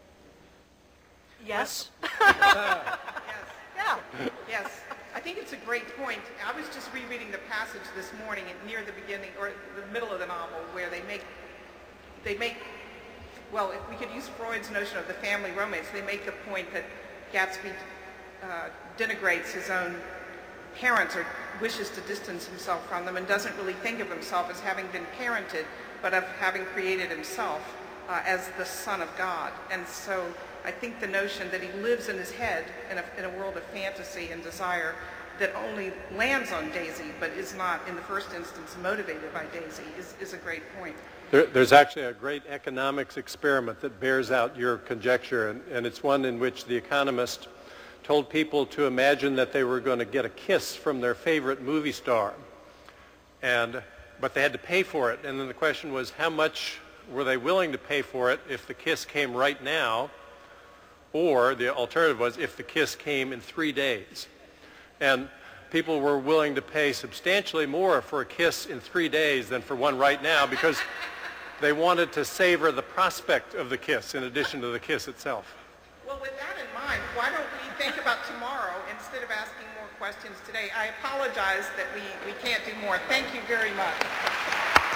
Yes. yes. Yeah. Yes. I think it's a great point. I was just rereading the passage this morning at near the beginning or the middle of the novel where they make, they make, well, if we could use Freud's notion of the family romance, they make the point that Gatsby uh, denigrates his own parents or wishes to distance himself from them and doesn't really think of himself as having been parented, but of having created himself uh, as the son of God. And so I think the notion that he lives in his head in a, in a world of fantasy and desire that only lands on Daisy but is not in the first instance motivated by Daisy is, is a great point. There, there's actually a great economics experiment that bears out your conjecture, and, and it's one in which the economist told people to imagine that they were going to get a kiss from their favorite movie star, and but they had to pay for it. And then the question was, how much were they willing to pay for it if the kiss came right now? Or the alternative was if the kiss came in three days. And people were willing to pay substantially more for a kiss in three days than for one right now because they wanted to savor the prospect of the kiss in addition to the kiss itself. Well, with that in mind, why don't we think about tomorrow instead of asking more questions today? I apologize that we, we can't do more. Thank you very much.